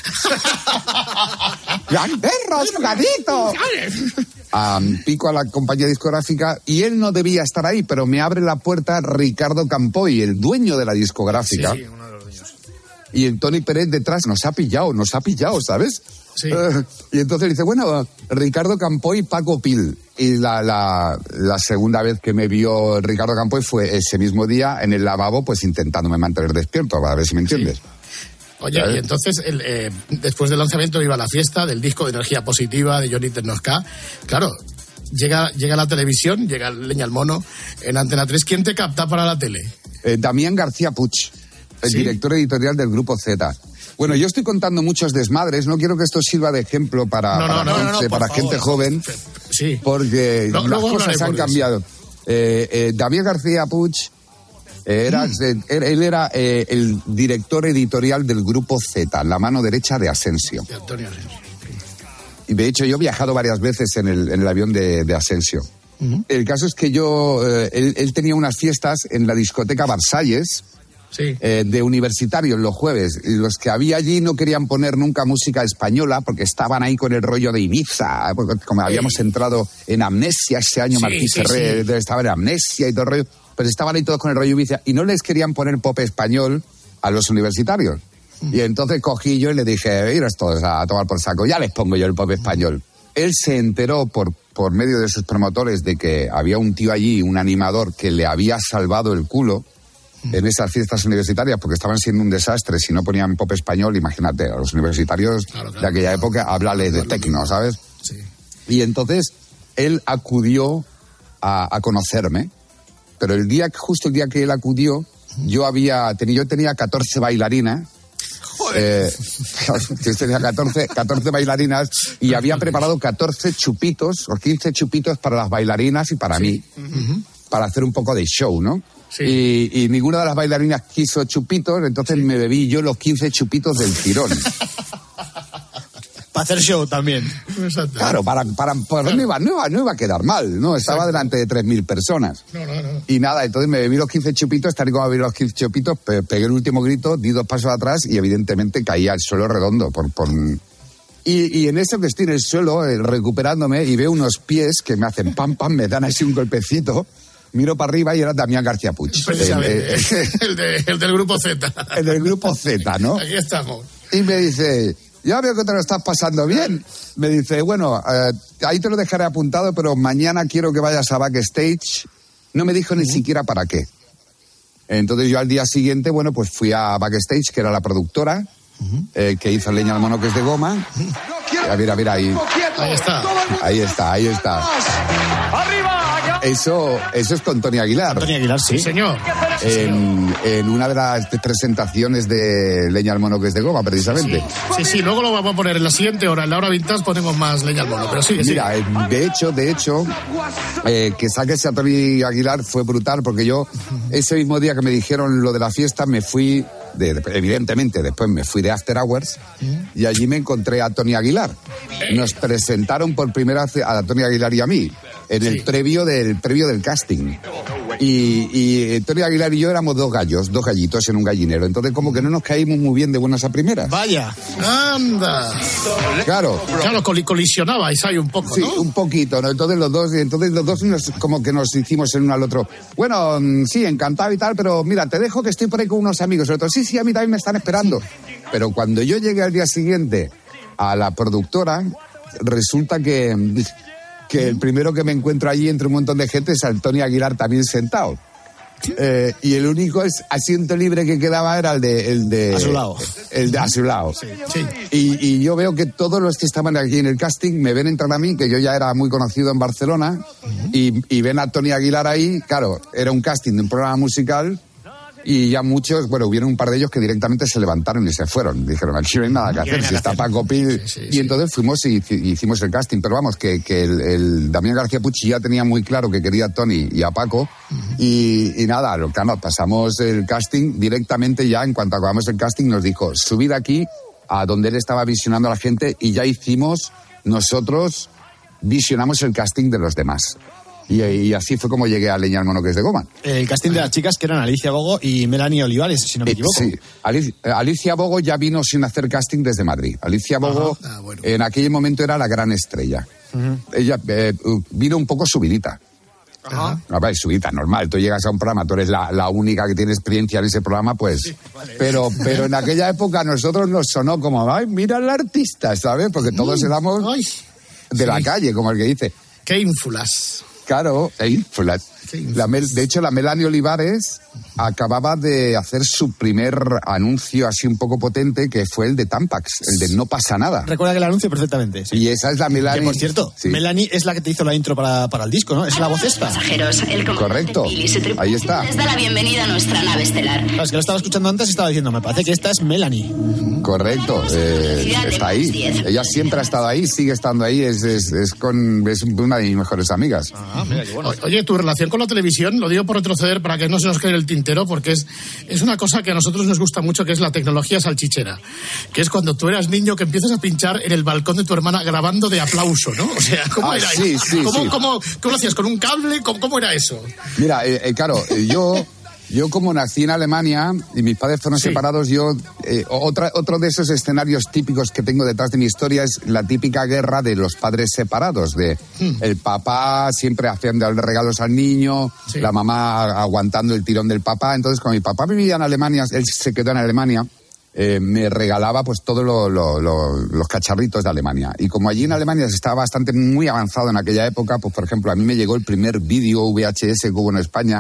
¡Gamberro, jugadito! Um, pico a la compañía discográfica y él no debía estar ahí, pero me abre la puerta Ricardo Campoy, el dueño de la discográfica. Sí, uno de los dueños. Y el Toni Peret detrás nos ha pillado, nos ha pillado, ¿sabes? Sí. Uh, y entonces dice, bueno, Ricardo Campoy y Paco Pil. Y la, la, la segunda vez que me vio Ricardo Campoy fue ese mismo día en el lavabo, pues intentándome mantener despierto, a ver si me entiendes. Sí. Oye, ¿sabes? Y entonces, el, eh, después del lanzamiento iba a la fiesta del disco de Energía Positiva de Johnny Ternosca. Claro, llega, llega la televisión, llega Leña al Mono en Antena tres. ¿Quién te capta para la tele? Eh, Damián García Puig, el ¿sí? director editorial del Grupo Z. Bueno, yo estoy contando muchos desmadres, no quiero que esto sirva de ejemplo para, no, para, no, gente, no, no, para gente joven, sí. porque no, las cosas han cambiado. Eh, eh, Damián García Puig, eh, era, mm. eh, él era eh, el director editorial del Grupo Z, la mano derecha de Asensio. De Antonio Asensio. Y de hecho yo he viajado varias veces en el, en el avión de, de Asensio. Uh-huh. El caso es que yo, eh, él, él tenía unas fiestas en la discoteca Versalles, sí. eh, de universitarios los jueves. Y los que había allí no querían poner nunca música española porque estaban ahí con el rollo de Ibiza, porque como sí. habíamos entrado en Amnesia ese año, sí, Martí sí, Ferrer sí. estaba en Amnesia y todo el rollo, pero estaban ahí todos con el rollo Ibiza y no les querían poner pop español a los universitarios. Mm. Y entonces cogí yo y le dije, iros todos a tomar por saco, ya les pongo yo el pop español. Mm. Él se enteró por, por medio de sus promotores de que había un tío allí, un animador, que le había salvado el culo. en esas fiestas universitarias, porque estaban siendo un desastre. Si no ponían pop español, imagínate, a los universitarios claro, claro, de aquella claro, época, háblale de tecno, ¿sabes? Sí. Y entonces él acudió a, a conocerme, pero el día, justo el día que él acudió, yo había tenido, yo tenía catorce bailarinas. Eh, yo tenía catorce, catorce bailarinas y había preparado catorce chupitos o quince chupitos para las bailarinas y para sí. mí, uh-huh. para hacer un poco de show, ¿no? Sí. Y, y ninguna de las bailarinas quiso chupitos, entonces sí. me bebí yo los quince chupitos del tirón. Para hacer show también. Exacto. Claro, para, para, para claro. No, iba, no, iba, no iba a quedar mal, ¿no? Estaba Exacto. delante de tres mil personas. No, no, no. Y nada, entonces me bebí los quince chupitos, tal y como me bebí los quince chupitos, pe- pegué el último grito, di dos pasos atrás y evidentemente caí al suelo redondo. Por, por... Y, y en eso que estoy en el suelo, eh, recuperándome, y veo unos pies que me hacen pam, pam, me dan así un golpecito. Miro para arriba y era Damián García Puig. Precisamente, el, el, el, de, el del grupo Z. El del grupo Z, ¿no? Aquí estamos. Y me dice... Ya veo que te lo estás pasando bien. Me dice, bueno, eh, ahí te lo dejaré apuntado, pero mañana quiero que vayas a backstage. No me dijo ni uh-huh. siquiera para qué. Entonces yo al día siguiente, bueno, pues fui a backstage, que era la productora, uh-huh. eh, que hizo Leña al Mono, que es de goma. Uh-huh. A ver, a ver, ahí. Ahí está. Ahí está, ahí está. ¡Arriba! Eso, eso es con Tony Aguilar. Tony Aguilar, sí. Sí, señor. En, en una de las presentaciones de Leña al Mono, que es de goma, precisamente. Sí, sí, sí, luego lo vamos a poner en la siguiente hora. En la hora vintage ponemos más Leña al Mono, pero sí, Mira, sí. de hecho, de hecho, eh, que saques a Tony Aguilar fue brutal, porque yo, ese mismo día que me dijeron lo de la fiesta, me fui, de, de, evidentemente, después me fui de After Hours, y allí me encontré a Tony Aguilar. Nos presentaron por primera vez a Tony Aguilar y a mí, en el sí. previo del previo del casting. Y, y Tony Aguilar y yo éramos dos gallos, dos gallitos en un gallinero. Entonces como que no nos caímos muy bien de buenas a primeras. Vaya, anda. Claro. Claro, col- colisionabais ahí un poco, sí, ¿no? Sí, un poquito, ¿no? Entonces los dos, entonces los dos nos, como que nos hicimos el uno al otro. Bueno, sí, encantado y tal, pero mira, te dejo que estoy por ahí con unos amigos. Otro, sí, sí, a mí también me están esperando. Pero cuando yo llegué al día siguiente a la productora, resulta que... que el primero que me encuentro allí entre un montón de gente es Antonio Aguilar también sentado. Eh, y el único es, asiento libre que quedaba era el de... El de a su lado. El de a su lado. Sí, sí. Y, y yo veo que todos los que estaban aquí en el casting me ven entrar a mí, que yo ya era muy conocido en Barcelona, uh-huh. y, y ven a Antonio Aguilar ahí. Claro, era un casting de un programa musical. Y ya muchos, bueno, hubieron un par de ellos que directamente se levantaron y se fueron. Dijeron, aquí no hay nada que hacer, si está Paco Pil. Sí, sí, y sí. entonces fuimos y, y hicimos el casting. Pero vamos, que, que el, el Damián García Puig ya tenía muy claro que quería a Tony y a Paco. Uh-huh. Y, y nada, lo que nos pasamos el casting directamente ya, en cuanto acabamos el casting, nos dijo, subid aquí a donde él estaba visionando a la gente y ya hicimos, nosotros visionamos el casting de los demás. Y, y así fue como llegué a Leña al Mono, que es de goma. El casting de las chicas que eran Alicia Bogo y Melanie Olivares, si no me equivoco. Eh, sí, Alicia, Alicia Bogo ya vino sin hacer casting desde Madrid. Alicia Bogo ah, bueno. en aquel momento era la gran estrella. Uh-huh. Ella eh, vino un poco subidita. Ajá. No, vale, subidita, normal. Tú llegas a un programa, tú eres la, la única que tiene experiencia en ese programa, pues... Sí, vale. Pero, pero en aquella época a nosotros nos sonó como, ay, mira al artista, ¿sabes? Porque todos mm. éramos ay, de sí. la calle, como el que dice. ¡Qué ínfulas! Claro, la, la, de hecho la Melanie Olivares acababa de hacer su primer anuncio así un poco potente, que fue el de Tampax, el de No pasa nada. Recuerda que el anuncio perfectamente. Sí. Y esa es la Melanie. Que por cierto, sí. Melanie es la que te hizo la intro para, para el disco, ¿no? Es la voz esta. El Correcto, ahí está. Les da la bienvenida a nuestra nave estelar. Claro, es que lo estaba escuchando antes y estaba diciendo, me parece que esta es Melanie. Correcto, eh, está ahí. Ella siempre ha estado ahí, sigue estando ahí, es, es, es, con, es una de mis mejores amigas. Ah, mira, qué bueno. Oye, tu relación con la televisión, lo digo por retroceder para que no se nos quede el tintero, porque es, es una cosa que a nosotros nos gusta mucho, que es la tecnología salchichera. Que es cuando tú eras niño que empiezas a pinchar en el balcón de tu hermana grabando de aplauso, ¿no? O sea, ¿cómo ah, era sí, eso? Sí, ¿Cómo, sí. ¿cómo, cómo lo hacías? ¿Con un cable? ¿Cómo, cómo era eso? Mira, eh, eh, claro, yo... Yo como nací en Alemania y mis padres fueron sí. separados, yo eh, otra, otro de esos escenarios típicos que tengo detrás de mi historia es la típica guerra de los padres separados, de mm. el papá siempre haciendo regalos al niño, sí. la mamá aguantando el tirón del papá. Entonces, cuando mi papá vivía en Alemania, él se quedó en Alemania, eh, me regalaba pues todos lo, lo, lo, los cacharritos de Alemania. Y como allí en Alemania se estaba bastante muy avanzado en aquella época, pues por ejemplo, a mí me llegó el primer vídeo V H S que hubo en España,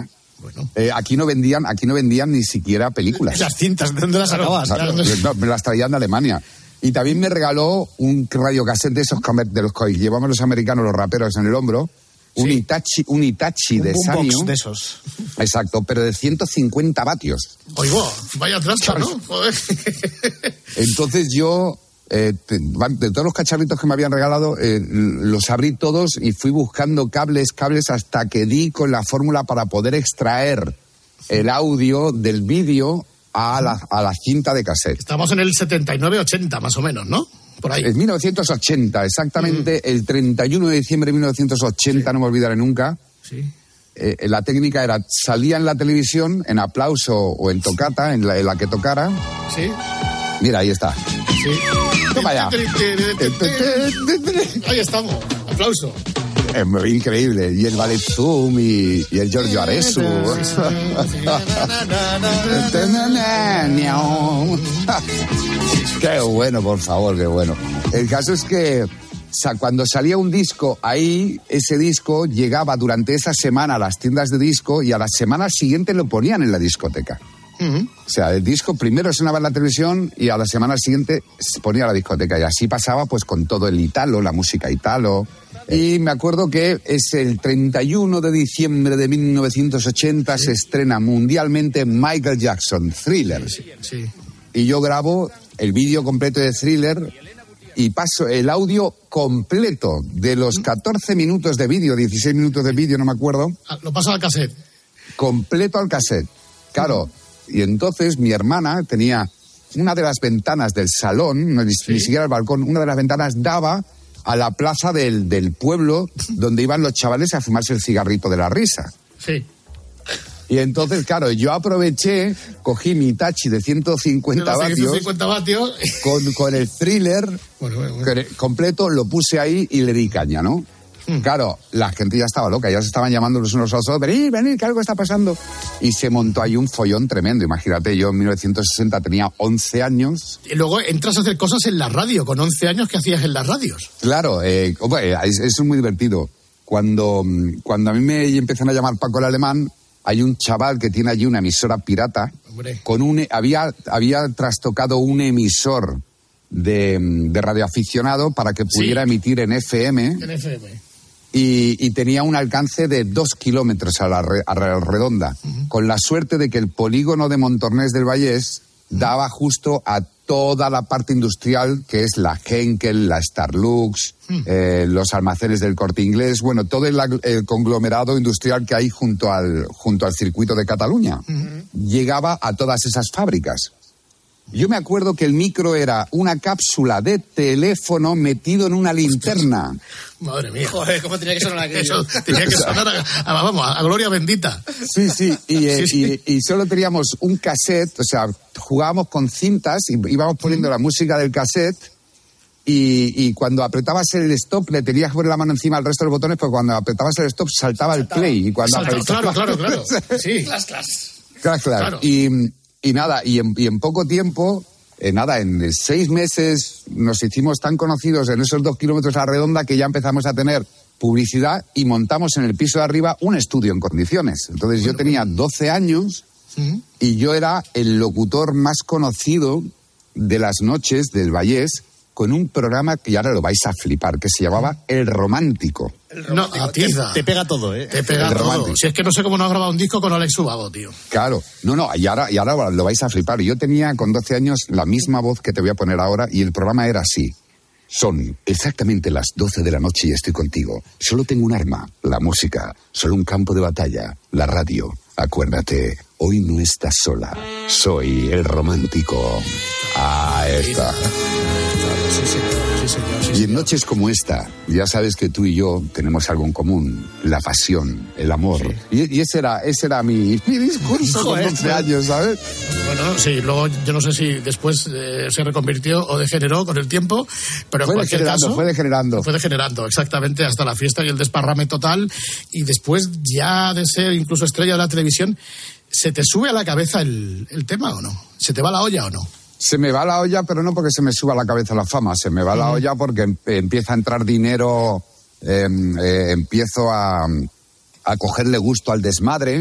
Bueno. Eh, aquí no vendían, aquí no vendían ni siquiera películas. Las cintas, ¿de dónde las sacabas? Claro, no, me las traían de Alemania. Y también me regaló un radiocassette de esos de los que llevaban los americanos, los raperos en el hombro. Un sí. Itachi, un Itachi un de Sanyo. De esos. Exacto, pero de ciento cincuenta vatios. Oigo, vaya trasca, ¿no? Joder. Entonces yo, eh, de todos los cacharritos que me habían regalado, eh, los abrí todos y fui buscando cables, cables hasta que di con la fórmula para poder extraer el audio del vídeo a la, a la cinta de cassette. Estamos en el setenta y nueve ochenta, más o menos, ¿no? Por ahí. En mil novecientos ochenta, exactamente, mm. el treinta y uno de diciembre de mil novecientos ochenta, sí. No me olvidaré nunca. Sí. Eh, la técnica era, salía en la televisión, en aplauso o en tocata, en la, en la que tocara. Sí. Mira, ahí está. Sí. Toma allá. Ahí estamos. Aplauso. Es muy increíble. Y el Ballet Zoom y, y el Giorgio Aresu. Qué bueno, por favor, qué bueno. El caso es que cuando salía un disco ahí, ese disco llegaba durante esa semana a las tiendas de disco y a la semana siguiente lo ponían en la discoteca. Uh-huh. O sea, el disco primero sonaba en la televisión y a la semana siguiente se ponía en la discoteca. Y así pasaba pues con todo el italo, la música italo. Y me acuerdo que es el treinta y uno de diciembre de mil novecientos ochenta, sí. Se estrena mundialmente Michael Jackson, Thriller. Sí, sí. Y yo grabo el vídeo completo de Thriller y paso el audio completo de los catorce minutos de vídeo, dieciséis minutos de vídeo, no me acuerdo. Lo paso al cassette. Completo al cassette. Claro, y entonces mi hermana tenía una de las ventanas del salón, no, ni, sí. ni siquiera el balcón, una de las ventanas daba a la plaza del, del pueblo donde iban los chavales a fumarse el cigarrito de la risa. Sí. Y entonces, claro, yo aproveché, cogí mi Itachi de ciento cincuenta vatios, ciento cincuenta vatios. Con, con el Thriller bueno, bueno, bueno. completo, lo puse ahí y le di caña, ¿no? Hmm. Claro, la gente ya estaba loca, ya se estaban llamando los unos a los otros, venid, venid, que algo está pasando. Y se montó ahí un follón tremendo. Imagínate, yo en mil novecientos sesenta tenía once años. Y luego entras a hacer cosas en la radio. Con once años, ¿qué hacías en las radios? Claro, eh, bueno, es, es muy divertido. Cuando, cuando a mí me empiezan a llamar Paco el Alemán, hay un chaval que tiene allí una emisora pirata. Hombre. Con un había, había trastocado un emisor de, de radioaficionado para que pudiera sí. emitir en F M. En F M. Y, y tenía un alcance de dos kilómetros a la, re, a la redonda, uh-huh. con la suerte de que el polígono de Montornés del Vallés uh-huh. daba justo a toda la parte industrial, que es la Henkel, la Starlux, uh-huh. eh, los almacenes del Corte Inglés, bueno, todo el, el conglomerado industrial que hay junto al, junto al circuito de Cataluña. Uh-huh. Llegaba a todas esas fábricas. Yo me acuerdo que el micro era una cápsula de teléfono metido en una linterna. Madre mía. Joder, ¿cómo tenía que sonar aquello? Eso tenía que sonar a, a, vamos, a gloria bendita. Sí, sí, y, eh, sí, sí. Y, y solo teníamos un cassette, o sea, jugábamos con cintas y íbamos poniendo mm. la música del cassette y, y cuando apretabas el stop le tenías que poner la mano encima al resto de los botones porque cuando apretabas el stop saltaba, saltaba. el play. Y cuando saltaba, apretabas... Claro, claro, claro. Sí. Clas, clas. Claro, claro. Y... Y nada, y en, y en poco tiempo, eh, nada, en seis meses nos hicimos tan conocidos en esos dos kilómetros a la redonda que ya empezamos a tener publicidad y montamos en el piso de arriba un estudio en condiciones. Entonces bueno, yo tenía bueno. doce años ¿Mm? y yo era el locutor más conocido de las noches del Vallés con un programa que ahora lo vais a flipar, que se llamaba El Romántico. El romántico. No, atiza. Te, te pega todo, ¿eh? Te pega el todo. Romántico. Si es que no sé cómo no has grabado un disco con Alex Ubago, tío. Claro. No, no, y ahora, y ahora lo vais a flipar. Yo tenía con doce años la misma voz que te voy a poner ahora y el programa era así. Son exactamente las doce de la noche y estoy contigo. Solo tengo un arma, la música. Solo un campo de batalla, la radio. Acuérdate, hoy no estás sola. Soy el romántico. Ah, está. Sí, señor. Sí, señor. Sí, y en noches como esta, ya sabes que tú y yo tenemos algo en común. La pasión, el amor. Sí. Y, y ese era, ese era mi, mi discurso con doce años, ¿sabes? Bueno, sí, luego yo no sé si después eh, se reconvirtió o degeneró con el tiempo, pero fue en cualquier caso... Fue degenerando. Fue degenerando, exactamente, hasta la fiesta y el desparrame total. Y después ya de ser incluso estrella de la televisión, ¿se te sube a la cabeza el, el tema o no? ¿Se te va la olla o no? Se me va la olla, pero no porque se me suba a la cabeza la fama. Se me va uh-huh. la olla porque em- empieza a entrar dinero, eh, eh, empiezo a, a cogerle gusto al desmadre.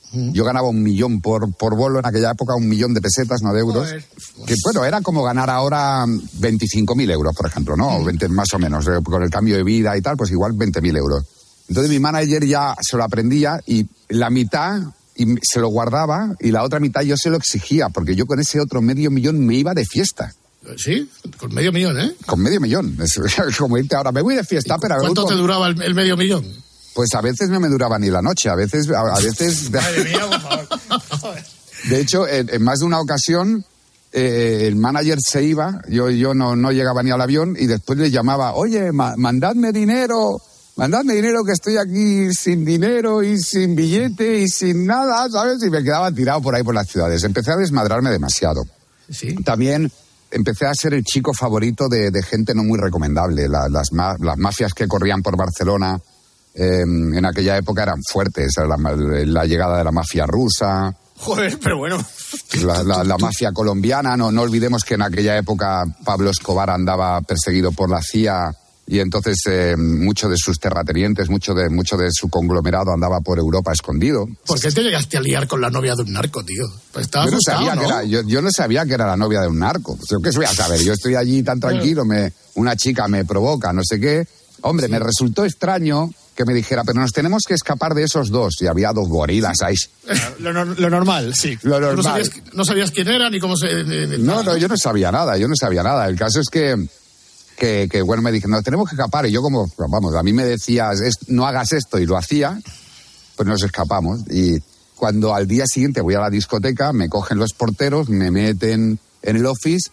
Yo ganaba un millón por, por bolo en aquella época, un millón de pesetas, no de euros. Joder. Que bueno, era como ganar ahora veinticinco mil euros, por ejemplo, ¿no? Mm. veinte, más o menos, con el cambio de vida y tal, pues igual veinte mil euros. Entonces mi manager ya se lo aprendía y la mitad y se lo guardaba y la otra mitad yo se lo exigía, porque yo con ese otro medio millón me iba de fiesta. Sí, con medio millón, ¿eh? Con medio millón. Es como irte ahora, me voy de fiesta, pero... ¿Cuánto con... te duraba el, el medio millón? Pues a veces no me duraba ni la noche, a veces... A, a veces... Madre mía, por favor. De hecho, en, en más de una ocasión, eh, el manager se iba, yo, yo no, no llegaba ni al avión, y después le llamaba, oye, ma, mandadme dinero, mandadme dinero que estoy aquí sin dinero y sin billete y sin nada, ¿sabes? Y me quedaba tirado por ahí por las ciudades. Empecé a desmadrarme demasiado. Sí. También empecé a ser el chico favorito de, de gente no muy recomendable. La, las, ma, las mafias que corrían por Barcelona eh, en aquella época eran fuertes. La, la llegada de la mafia rusa. Joder, pero bueno. La, la, la mafia colombiana. No, no olvidemos que en aquella época Pablo Escobar andaba perseguido por la C I A y entonces eh, mucho de sus terratenientes, mucho de, mucho de su conglomerado andaba por Europa escondido. ¿Por qué te llegaste a liar con la novia de un narco, tío? Pues estaba yo, no asustado, sabía ¿no? que era, yo, yo no sabía que era la novia de un narco. Yo qué voy a saber, yo estoy allí tan tranquilo, me, una chica me provoca, no sé qué. Hombre, sí. Me resultó extraño que me dijera, pero nos tenemos que escapar de esos dos. Y había dos gorilas ahí. Lo, no, lo normal, sí. Lo normal. No sabías, no sabías quién era ni cómo se... Ni, ni no, no, yo no sabía nada, yo no sabía nada. El caso es que, que, que bueno, me dije, nos tenemos que escapar. Y yo como, vamos, a mí me decías, no hagas esto, y lo hacía, pues nos escapamos. Y cuando al día siguiente voy a la discoteca, me cogen los porteros, me meten en el office,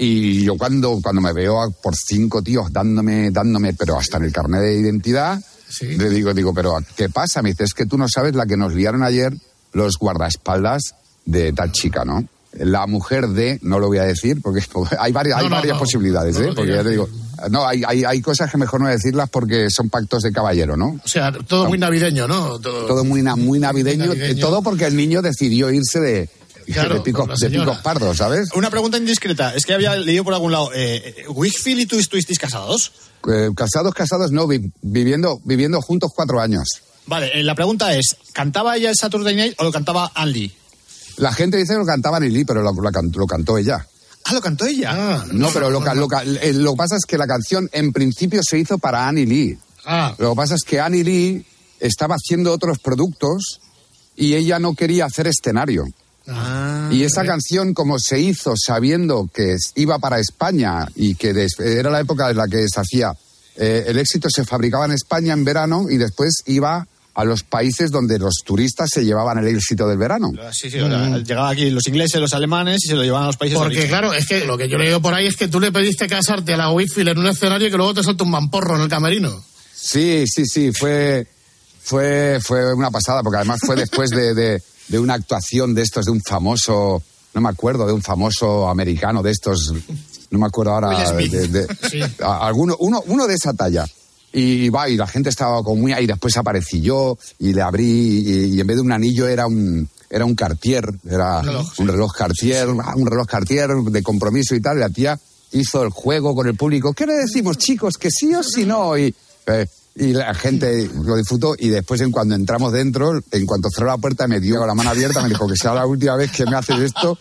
y yo cuando, cuando me veo por cinco tíos dándome, dándome, pero hasta en el carnet de identidad... Sí. Le digo, digo, pero ¿qué pasa? Me dice, es que tú no sabes la que nos liaron ayer los guardaespaldas de tal chica, ¿no? La mujer de, no lo voy a decir, porque hay varias, no, hay no, varias no, posibilidades, ¿eh? Porque ya te digo, no, hay, hay, hay cosas que mejor no decirlas porque son pactos de caballero, ¿no? O sea, todo muy navideño, ¿no? Todo, todo muy, muy, navideño, muy navideño, todo porque el niño decidió irse de... Claro, de, picos, de picos pardos, ¿sabes? Una pregunta indiscreta. Es que había leído por algún lado. Eh, ¿Wickfield y tú estuvisteis casados? Eh, casados, casados, no. Vi, viviendo, viviendo juntos cuatro años. Vale, eh, la pregunta es, ¿cantaba ella el Saturday Night o lo cantaba Ann Lee? La gente dice que lo cantaba Ann Lee, pero lo, lo, lo cantó ella. Ah, ¿lo cantó ella? Ah, no, pero lo, lo, lo, lo que pasa es que la canción en principio se hizo para Annie Lee. Ah. Lo que pasa es que Annie Lee estaba haciendo otros productos y ella no quería hacer escenario. Ah, y esa canción, como se hizo sabiendo que iba para España y que des, era la época en la que se hacía, eh, el éxito se fabricaba en España en verano y después iba a los países donde los turistas se llevaban el éxito del verano. Sí, sí, mm. llegaba aquí los ingleses, los alemanes y se lo llevaban a los países. Porque claro, es que lo que yo le digo por ahí es que tú le pediste casarte a la Wickfield en un escenario y que luego te salta un mamporro en el camerino. Sí, sí, sí, fue, fue, fue una pasada, porque además fue después de... de de una actuación de estos, de un famoso, no me acuerdo, de un famoso americano de estos, no me acuerdo ahora, de, de, sí. a, alguno, uno, uno de esa talla. Y va, y la gente estaba como muy ahí, después aparecí yo y le abrí, y, y en vez de un anillo era un, era un Cartier, era un reloj, un reloj Cartier, sí, sí. un reloj Cartier de compromiso y tal, y la tía hizo el juego con el público. ¿Qué le decimos, chicos? ¿Que sí o sí no? Y... Eh, Y la gente lo disfrutó y después en cuando entramos dentro, en cuanto cerró la puerta me dio con la mano abierta, me dijo que sea la última vez que me haces esto.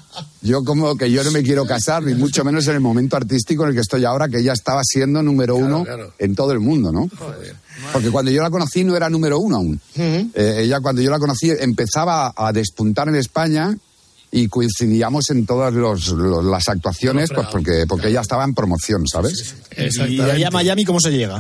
Yo como que yo no me quiero casar, ni mucho menos en el momento artístico en el que estoy ahora, que ella estaba siendo número claro, uno claro. en todo el mundo, ¿no? Joder. Porque cuando yo la conocí no era número uno aún. Uh-huh. Eh, ella cuando yo la conocí empezaba a despuntar en España y coincidíamos en todas los, los, las actuaciones, pues porque, porque ella estaba en promoción, ¿sabes? Sí, sí. ¿Y de ahí a Miami cómo se llega?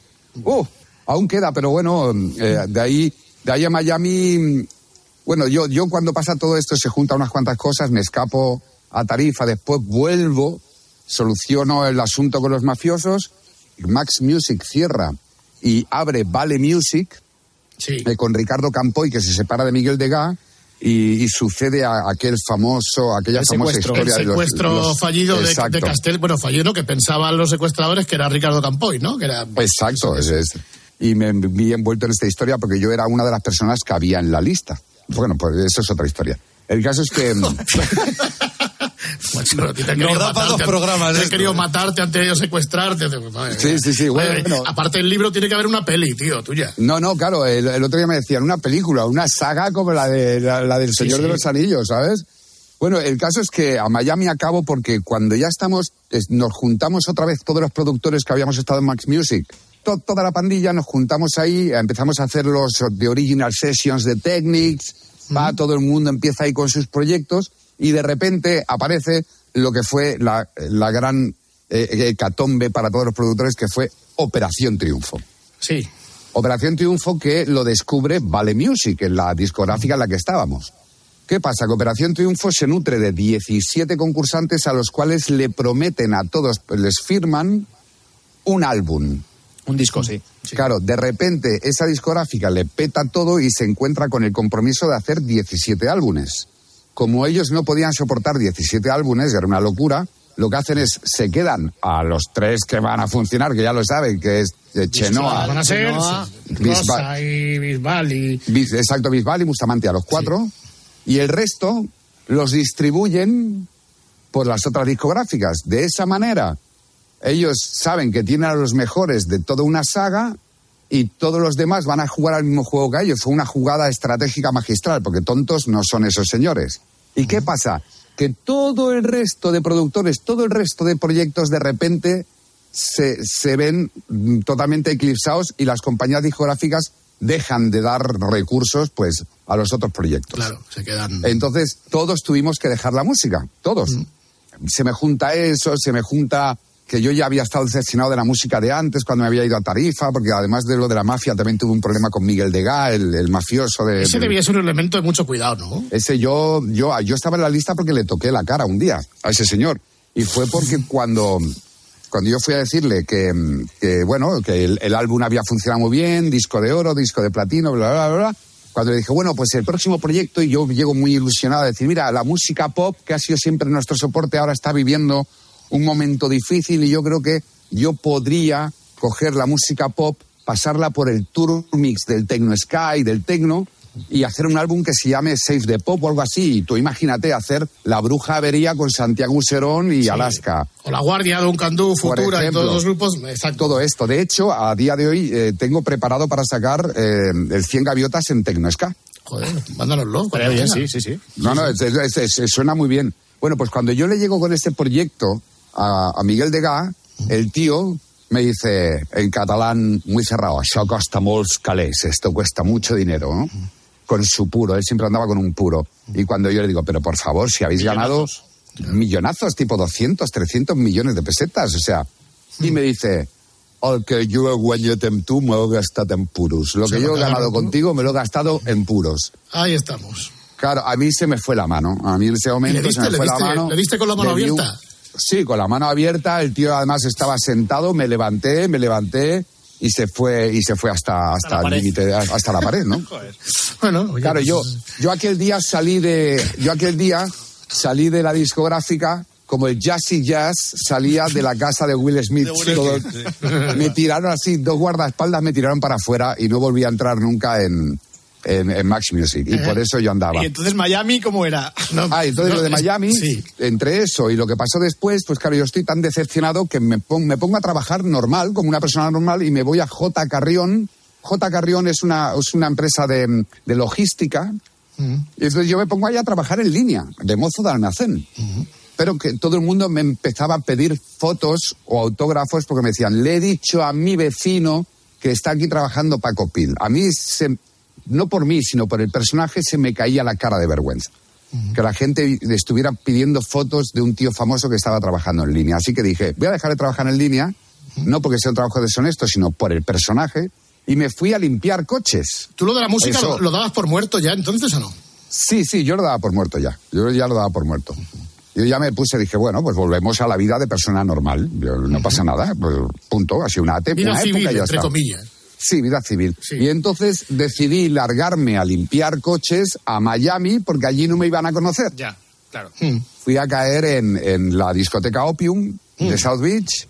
Uh, aún queda, pero bueno, eh, de ahí de ahí a Miami, bueno, yo, yo cuando pasa todo esto se juntan unas cuantas cosas, me escapo a Tarifa, después vuelvo, soluciono el asunto con los mafiosos, Max Music cierra y abre Vale Music sí. eh, con Ricardo Campoy, que se separa de Miguel Degá. Y, y sucede a, a aquel famoso, aquella el famosa historia el secuestro de los, los, fallido de, de Castel, bueno, fallido no, que pensaban los secuestradores que era Ricardo Campoy, ¿no? Que era... Exacto, es, es. Y me vi envuelto en esta historia porque yo era una de las personas que había en la lista. Bueno, pues eso es otra historia. El caso es que... Nos da para dos programas. He querido matarte, han querido secuestrarte. Sí, sí, sí. Bueno, bueno. Aparte del libro tiene que haber una peli, tío, tuya. No, no, claro. El, el otro día me decían una película, una saga como la, de, la, la del Señor sí, sí. de los Anillos, ¿sabes? Bueno, el caso es que a Miami acabo porque cuando ya estamos, nos juntamos otra vez todos los productores que habíamos estado en Max Music, to, toda la pandilla, nos juntamos ahí, empezamos a hacer los de original sessions de Technics, mm. va, todo el mundo empieza ahí con sus proyectos y de repente aparece lo que fue la, la gran eh, hecatombe para todos los productores, que fue Operación Triunfo. Sí. Operación Triunfo, que lo descubre Vale Music, en la discográfica en la que estábamos. ¿Qué pasa? Que Operación Triunfo se nutre de diecisiete concursantes a los cuales le prometen a todos, les firman un álbum. Un disco, sí. sí. Claro, de repente esa discográfica le peta todo y se encuentra con el compromiso de hacer diecisiete álbumes. Como ellos no podían soportar diecisiete álbumes, era una locura, lo que hacen es, se quedan a los tres que van a funcionar, que ya lo saben, que es Chenoa, van a ser Rosa y Bisbal y... Bis, exacto, Bisbal y Bustamante, a los cuatro... Sí. Y el resto los distribuyen por las otras discográficas. De esa manera, ellos saben que tienen a los mejores de toda una saga y todos los demás van a jugar al mismo juego que ellos. Fue una jugada estratégica magistral, porque tontos no son esos señores. ¿Y qué pasa? Que todo el resto de productores, todo el resto de proyectos de repente se, se ven totalmente eclipsados y las compañías discográficas dejan de dar recursos, pues, a los otros proyectos. Claro, se quedan... Entonces, todos tuvimos que dejar la música, todos. Mm. Se me junta eso, se me junta que yo ya había estado decepcionado de la música de antes, cuando me había ido a Tarifa, porque además de lo de la mafia, también tuve un problema con Miguel Degá, el, el mafioso de... Ese de, debía ser un elemento de mucho cuidado, ¿no? Ese yo, yo, yo estaba en la lista porque le toqué la cara un día a ese señor. Y fue porque cuando... Cuando yo fui a decirle que, que bueno, que el, el álbum había funcionado muy bien, disco de oro, disco de platino, bla, bla, bla, bla, cuando le dije, bueno, pues el próximo proyecto, y yo llego muy ilusionado a decir, mira, la música pop, que ha sido siempre nuestro soporte, ahora está viviendo un momento difícil, y yo creo que yo podría coger la música pop, pasarla por el tour mix del Tecno Sky, del Tecno, y hacer un álbum que se llame Save the Pop o algo así. Y tú imagínate hacer La Bruja Avería con Santiago Userón y sí. Alaska. O La Guardia, Don Candú, Futura, y todos los grupos. Exacto. Todo esto. De hecho, a día de hoy eh, tengo preparado para sacar eh, el cien Gaviotas en Tecnoska. Joder, mándanoslo. Bien, sí, sí, sí. No, no, es, es, es, es, suena muy bien. Bueno, pues cuando yo le llego con este proyecto a, a Miguel Degá, el tío me dice en catalán muy cerrado, això costa molts calés, esto cuesta mucho dinero, ¿no? Con su puro, él siempre andaba con un puro. Y cuando yo le digo, pero por favor, si habéis millonazos. ganado millonazos, tipo doscientos, trescientos millones de pesetas, o sea, mm. y me dice, el que yo he guanyat en tú me lo he gastado en puros. Lo que yo he ganado contigo me lo he gastado en puros. Ahí estamos. Claro, a mí se me fue la mano, a mí en ese momento diste, se me fue diste, la mano. ¿Le diste con la mano abierta? Un, sí, con la mano abierta, el tío además estaba sentado, me levanté, me levanté... Y se fue y se fue hasta hasta, hasta el límite, hasta la pared, ¿no? Bueno, oye, claro, yo yo aquel día salí de yo aquel día salí de la discográfica como el Jazzy Jazz salía de la casa de Will Smith. De Will Todo, sí. Me tiraron así, dos guardaespaldas me tiraron para afuera y no volví a entrar nunca en En, en Max Music, y eh, por eso yo andaba. ¿Y entonces Miami cómo era? No, ah, entonces no, lo de Miami, sí. Entre eso y lo que pasó después, pues claro, yo estoy tan decepcionado que me, pon, me pongo a trabajar normal, como una persona normal, y me voy a J. Carrión. J. Carrión es una, es una empresa de, de logística, uh-huh. Y entonces yo me pongo ahí a trabajar en línea, de mozo de almacén. Uh-huh. Pero que todo el mundo me empezaba a pedir fotos o autógrafos porque me decían, le he dicho a mi vecino que está aquí trabajando Paco Pil. A mí se... No por mí, sino por el personaje, se me caía la cara de vergüenza. Uh-huh. Que la gente le estuviera pidiendo fotos de un tío famoso que estaba trabajando en línea. Así que dije, voy a dejar de trabajar en línea, uh-huh. No porque sea un trabajo deshonesto, sino por el personaje, y me fui a limpiar coches. ¿Tú lo de la música lo, lo dabas por muerto ya entonces o no? Sí, sí, yo lo daba por muerto ya. Yo ya lo daba por muerto. Uh-huh. Yo ya me puse, dije, bueno, pues volvemos a la vida de persona normal. Yo, no uh-huh. pasa nada, pues, punto. Ha sido una, te- vida una civil, época y ya entre está. comillas. Sí, vida civil. Sí. Y entonces decidí largarme a limpiar coches a Miami porque allí no me iban a conocer. Ya, claro. Hmm. Fui a caer en, en la discoteca Opium hmm. de South Beach,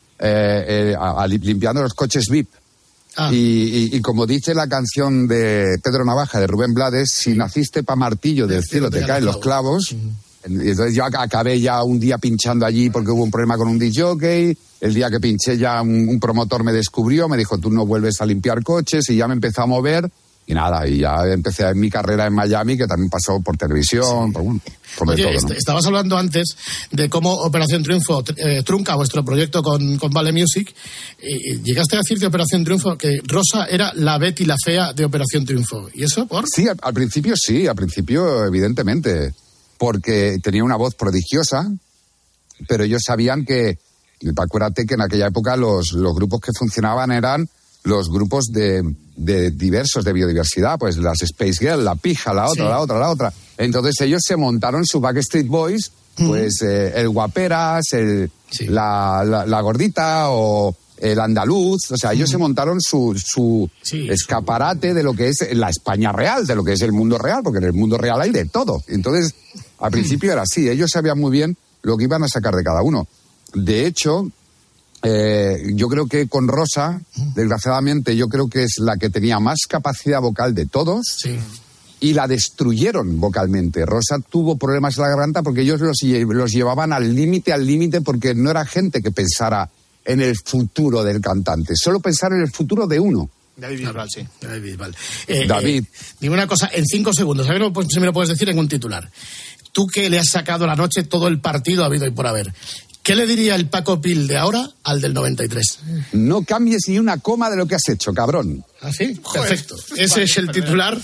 eh, eh, a, a, limpiando los coches V I P. Ah. Y, y, y como dice la canción de Pedro Navaja, de Rubén Blades, si naciste pa' martillo del cielo te caen los clavos, uh-huh. Y entonces yo acabé ya un día pinchando allí porque hubo un problema con un disc jockey. El día que pinché ya un, un promotor me descubrió, me dijo, tú no vuelves a limpiar coches, y ya me empezó a mover. Y nada, y ya empecé mi carrera en Miami, que también pasó por televisión, sí. por, bueno, por Oye, todo, ¿no? est- estabas hablando antes de cómo Operación Triunfo eh, trunca vuestro proyecto con, con Vale Music. Y llegaste a decir de Operación Triunfo que Rosa era la Betty la fea de Operación Triunfo. ¿Y eso por? Sí, al, al principio sí, al principio evidentemente, porque tenía una voz prodigiosa, pero ellos sabían que, acuérdate que en aquella época los, los grupos que funcionaban eran los grupos de, de diversos, de biodiversidad, pues las Space Girls, la pija, la otra, sí. la otra, la otra. Entonces ellos se montaron su Backstreet Boys, pues mm. eh, el guaperas, el, sí. la, la, la gordita o el andaluz, o sea, ellos mm. se montaron su, su sí, escaparate su... de lo que es la España real, de lo que es el mundo real, porque en el mundo real hay de todo. Entonces, al principio era así, ellos sabían muy bien lo que iban a sacar de cada uno. De hecho, Eh, yo creo que con Rosa, desgraciadamente, yo creo que es la que tenía más capacidad vocal de todos, sí. y la destruyeron vocalmente. Rosa tuvo problemas en la garganta porque ellos los, los llevaban al límite, al límite, porque no era gente que pensara en el futuro del cantante, solo pensar en el futuro de uno. David Bisbal, sí. David Bisbal. Eh, David. Eh, dime una cosa, en cinco segundos, a ver si me lo puedes decir en un titular. Tú que le has sacado la noche todo el partido habido y por haber, ¿qué le diría el Paco Pil de ahora al del noventa y tres? No cambies ni una coma de lo que has hecho, cabrón. ¿Ah, sí? Perfecto. Ese vale, es el titular.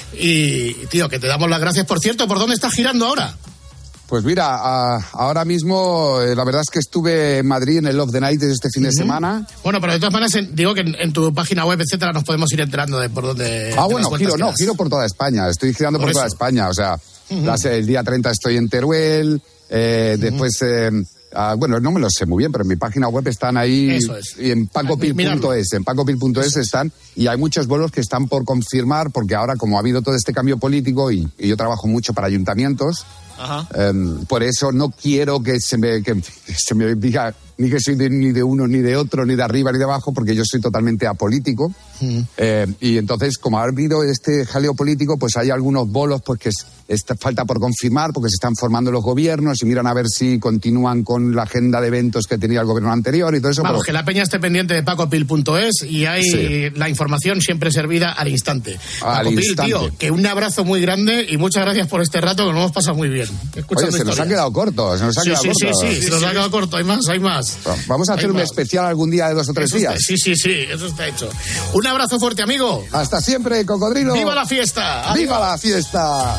Y, tío, que te damos las gracias. Por cierto, ¿por dónde estás girando ahora? Pues mira, a, ahora mismo, eh, la verdad es que estuve en Madrid en el Love the Night este fin de uh-huh. semana. Bueno, pero de todas maneras, en, digo que en, en tu página web, etcétera, nos podemos ir enterando de por dónde... Ah, bueno, giro, no, giro por toda España. Estoy girando por, por toda España. O sea, uh-huh. las, el día treinta estoy en Teruel, eh, uh-huh. después... Eh, Uh, bueno, no me lo sé muy bien, pero en mi página web están ahí. Eso es. Y en pacopil punto es. En pacopil punto es están. Y hay muchos vuelos que están por confirmar, porque ahora, como ha habido todo este cambio político, y, y yo trabajo mucho para ayuntamientos, Ajá. Um, por eso no quiero que se me, que se me diga ni que soy de, ni de uno, ni de otro, ni de arriba, ni de abajo, porque yo soy totalmente apolítico. Mm. Eh, y entonces, como ha habido este jaleo político, pues hay algunos bolos pues que es, es, falta por confirmar, porque se están formando los gobiernos y miran a ver si continúan con la agenda de eventos que tenía el gobierno anterior y todo eso. Vamos, pero... que la peña esté pendiente de pacopil punto es y hay sí. la información siempre servida al instante. Al Pacopil, instante. Tío, que un abrazo muy grande y muchas gracias por este rato, que nos hemos pasado muy bien. Oye, se historias. Nos ha quedado corto, se nos ha sí, quedado sí, corto. Sí, sí, sí, se nos sí. ha quedado corto, hay más, hay más. Vamos a hacer un más. especial algún día de dos o tres eso días. Está, sí, sí, sí, eso está hecho. Un abrazo fuerte, amigo. Hasta siempre, cocodrilo. ¡Viva la fiesta! ¡Viva, ¡Viva la fiesta!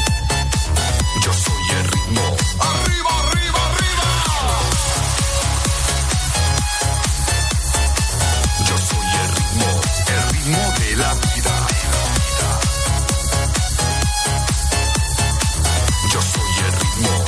Yo soy el ritmo. ¡Arriba, arriba, arriba! Yo soy el ritmo, el ritmo de la vida. Yo soy el ritmo.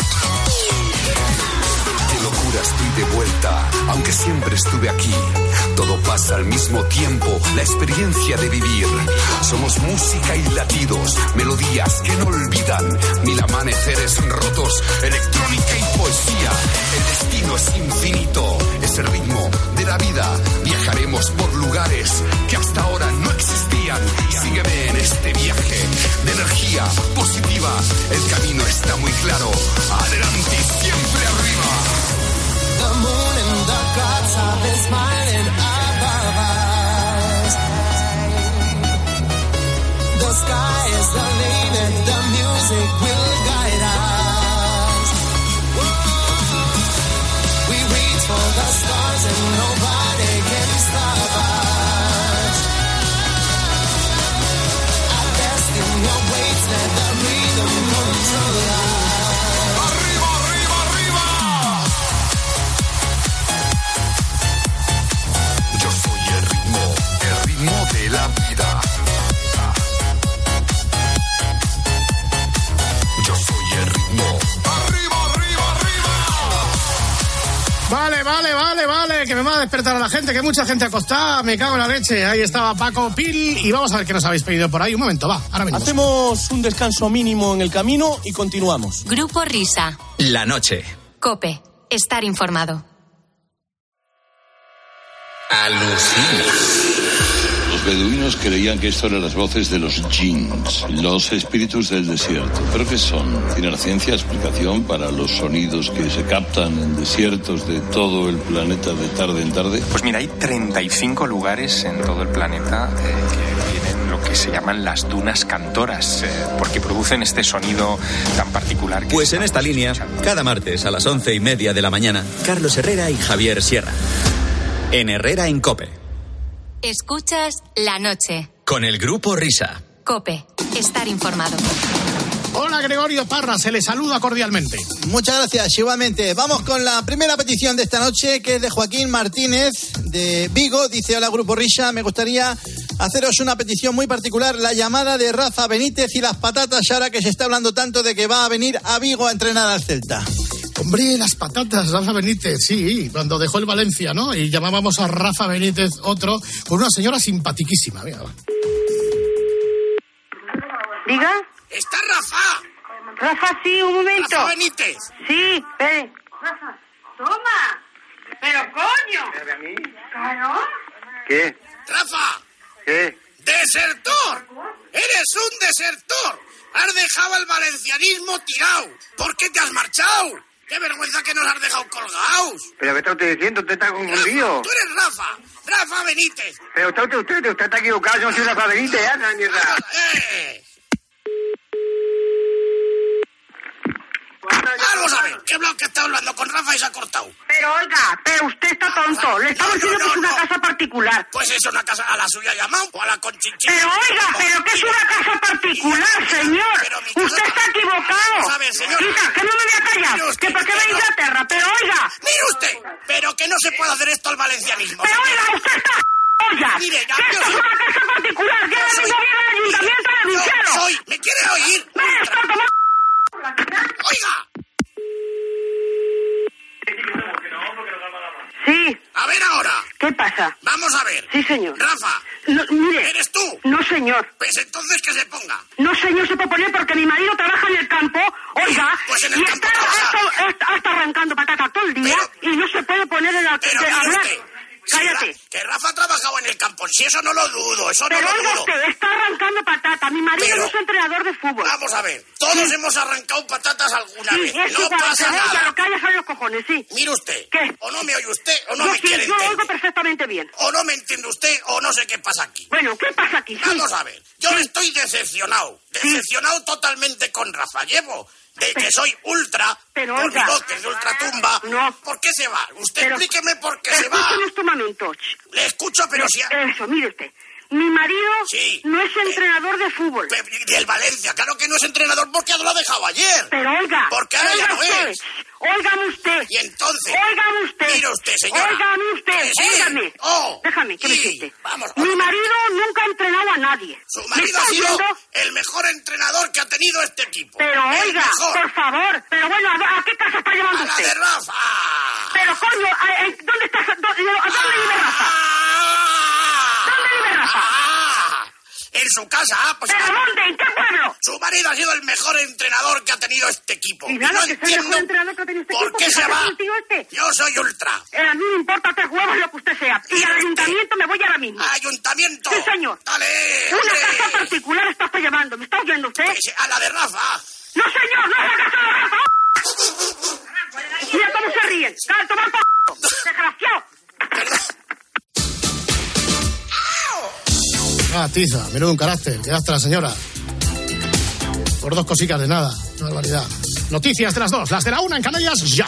Qué locura, estoy de vuelta, aunque siempre estuve aquí. Todo pasa al mismo tiempo, la experiencia de vivir. Somos música y latidos, melodías que no olvidan, mil amaneceres rotos, electrónica y poesía. El destino es infinito, es el ritmo de la vida. Viajaremos por lugares que hasta ahora no existían. Sígueme en este viaje de energía positiva. El camino está muy claro, adelante y siempre arriba. The moon and the clouds have been smiling above us. The sky is the limit, the music will guide us. We reach for the stars and nobody can stop us. Our destiny awaits, let the rhythm control us. Arriba, arriba, arriba. Yo soy el ritmo, el ritmo de la vida. Yo soy el ritmo. Arriba, arriba, arriba. Vale, vale, vale, vale, que me va a despertar a la gente, que mucha gente acostada, me cago en la leche. Ahí estaba Paco Pil y vamos a ver qué nos habéis pedido por ahí. Un momento, va, ahora venimos. Hacemos un descanso mínimo en el camino y continuamos. Grupo Risa. La noche. COPE. Estar informado. Alucina. Los beduinos creían que esto eran las voces de los jinns, los espíritus del desierto. ¿Pero qué son? ¿Tiene la ciencia explicación para los sonidos que se captan en desiertos de todo el planeta de tarde en tarde? Pues mira, hay treinta y cinco lugares en todo el planeta eh, que tienen lo que se llaman las dunas cantoras, eh, porque producen este sonido tan particular. Que pues en esta línea, escuchando. Cada martes a las once y media de la mañana, Carlos Herrera y Javier Sierra. En Herrera en COPE. Escuchas La Noche. Con el Grupo Risa. COPE. Estar informado. Hola, Gregorio Parra, se le saluda cordialmente. Muchas gracias, igualmente. Vamos con la primera petición de esta noche, que es de Joaquín Martínez, de Vigo. Dice: hola, Grupo Risa, me gustaría haceros una petición muy particular, la llamada de Rafa Benítez y las patatas, ahora que se está hablando tanto de que va a venir a Vigo a entrenar al Celta. Hombre, las patatas, Rafa Benítez, sí, cuando dejó el Valencia, ¿no? Y llamábamos a Rafa Benítez otro, con una señora simpatiquísima. Mira. ¿Diga? ¡Está Rafa! Rafa, sí, un momento. Rafa Benítez. Sí, espere. Rafa, toma. Pero coño. ¿Pero a mí? Claro. ¿Qué? Rafa. ¿Qué? ¡Desertor! ¡Eres un desertor! ¡Has dejado el valencianismo tirado! ¿Por qué te has marchado? ¡Qué vergüenza que nos has dejado colgados! ¿Pero qué está usted diciendo? ¿Usted está confundido? Rafa, tú eres Rafa. Rafa Benítez. Pero usted, usted, usted, usted está equivocado. Yo no soy Rafa Benítez, ¿eh? No, mierda. ¡Eh! Vamos a ver, ¿qué blog que está hablando con Rafa y se ha cortado? Pero oiga, pero usted está tonto. Le estamos diciendo no, no, que es una no. casa particular. Pues es una casa a la suya llamado o a la conchinchina. Pero oiga, pero que es una casa particular, señor. Usted está equivocado. Vamos a ver, señor. Quita, que no me voy a callar. Que por qué va a Inglaterra, pero oiga. Mire usted, pero que no se puede hacer esto al valencianismo. Pero oiga, usted está... Oiga, mire, que esto es una casa particular. Que ahora mismo viene el ayuntamiento de Vichero. Soy, ¿me quiere oír? Mire, está tomando... Oiga. Sí. A ver ahora. ¿Qué pasa? Vamos a ver. Sí, señor. Rafa. No, mire. ¿Eres tú? No, señor. Pues entonces que se ponga. No, señor, se puede poner porque mi marido trabaja en el campo, oiga, pues en el y campo está, trabaja. está, está arrancando patata todo el día, pero, y no se puede poner en la... Pero de hablar. Usted, Cállate. Si que Rafa ha trabajado en el campo, si eso no lo dudo, eso pero no lo oiga dudo. Usted, está arrancando patata, mi marido pero, no es entrenador de fútbol. Vamos a ver, todos sí. hemos arrancado patatas alguna sí, vez, eso no pasa nada. Ya lo que haya son los cojones, sí. Mire usted, ¿qué? O no me oye usted, o no yo me sí, quiere yo entender. Yo oigo perfectamente bien. O no me entiende usted, o no sé qué pasa aquí. Bueno, ¿qué pasa aquí? Vamos sí. a ver, yo sí. estoy decepcionado, decepcionado sí. totalmente con Rafa. Llevo... De que soy ultra, pero por oiga, mi voz, que es de ultratumba. No. ¿Por qué se va? Usted pero, explíqueme por qué se va. Escúcheme este momento. Le escucho, pero si... Eso, mire usted. Mi marido sí, no es eh, entrenador de fútbol. Del Valencia, claro que no es entrenador porque lo ha dejado ayer. Pero oiga, porque ahora ya no usted, es. Óigame usted. Y entonces. Óigame usted. Mire usted, señora. Óigame usted. Sí. Óigame. Oh. Déjame, que sí. me siente. Vamos, Mi vamos. marido nunca ha entrenado a nadie. Su marido ha sido viendo? el mejor entrenador que ha tenido este equipo. Pero el oiga, mejor. por favor. Pero bueno, ¿a, a qué casa está llevando a usted? A la de Rafa. Pero coño, ¿a, a, ¿dónde está? ¿A dónde vive Rafa? ¿Dónde vive Rafa? En su casa, ah, pues... ¿Pero dónde? ¿En qué pueblo? Su marido ha sido el mejor entrenador que ha tenido este equipo. Y nada, no que entiendo soy el mejor entrenador que ha tenido este ¿por equipo. qué se va? Este? Yo soy ultra. Eh, a mí me importa tres huevos lo que usted sea. Y, y al ayuntamiento me voy ahora mismo. ¿Ayuntamiento? Sí, señor. Dale, Una hombre. casa particular está usted llevando. ¿Me está oyendo usted? Pues a la de Rafa. No, señor, no es la casa de Rafa. Mira cómo se ríen. ¡Cállate, tomar p***! ¡Desgraciado! Ah, tiza, menudo un carácter, quedaste la señora. Por dos cositas de nada, qué barbaridad. Noticias de las dos, las de la una en Canarias, ya.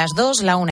las dos, la una.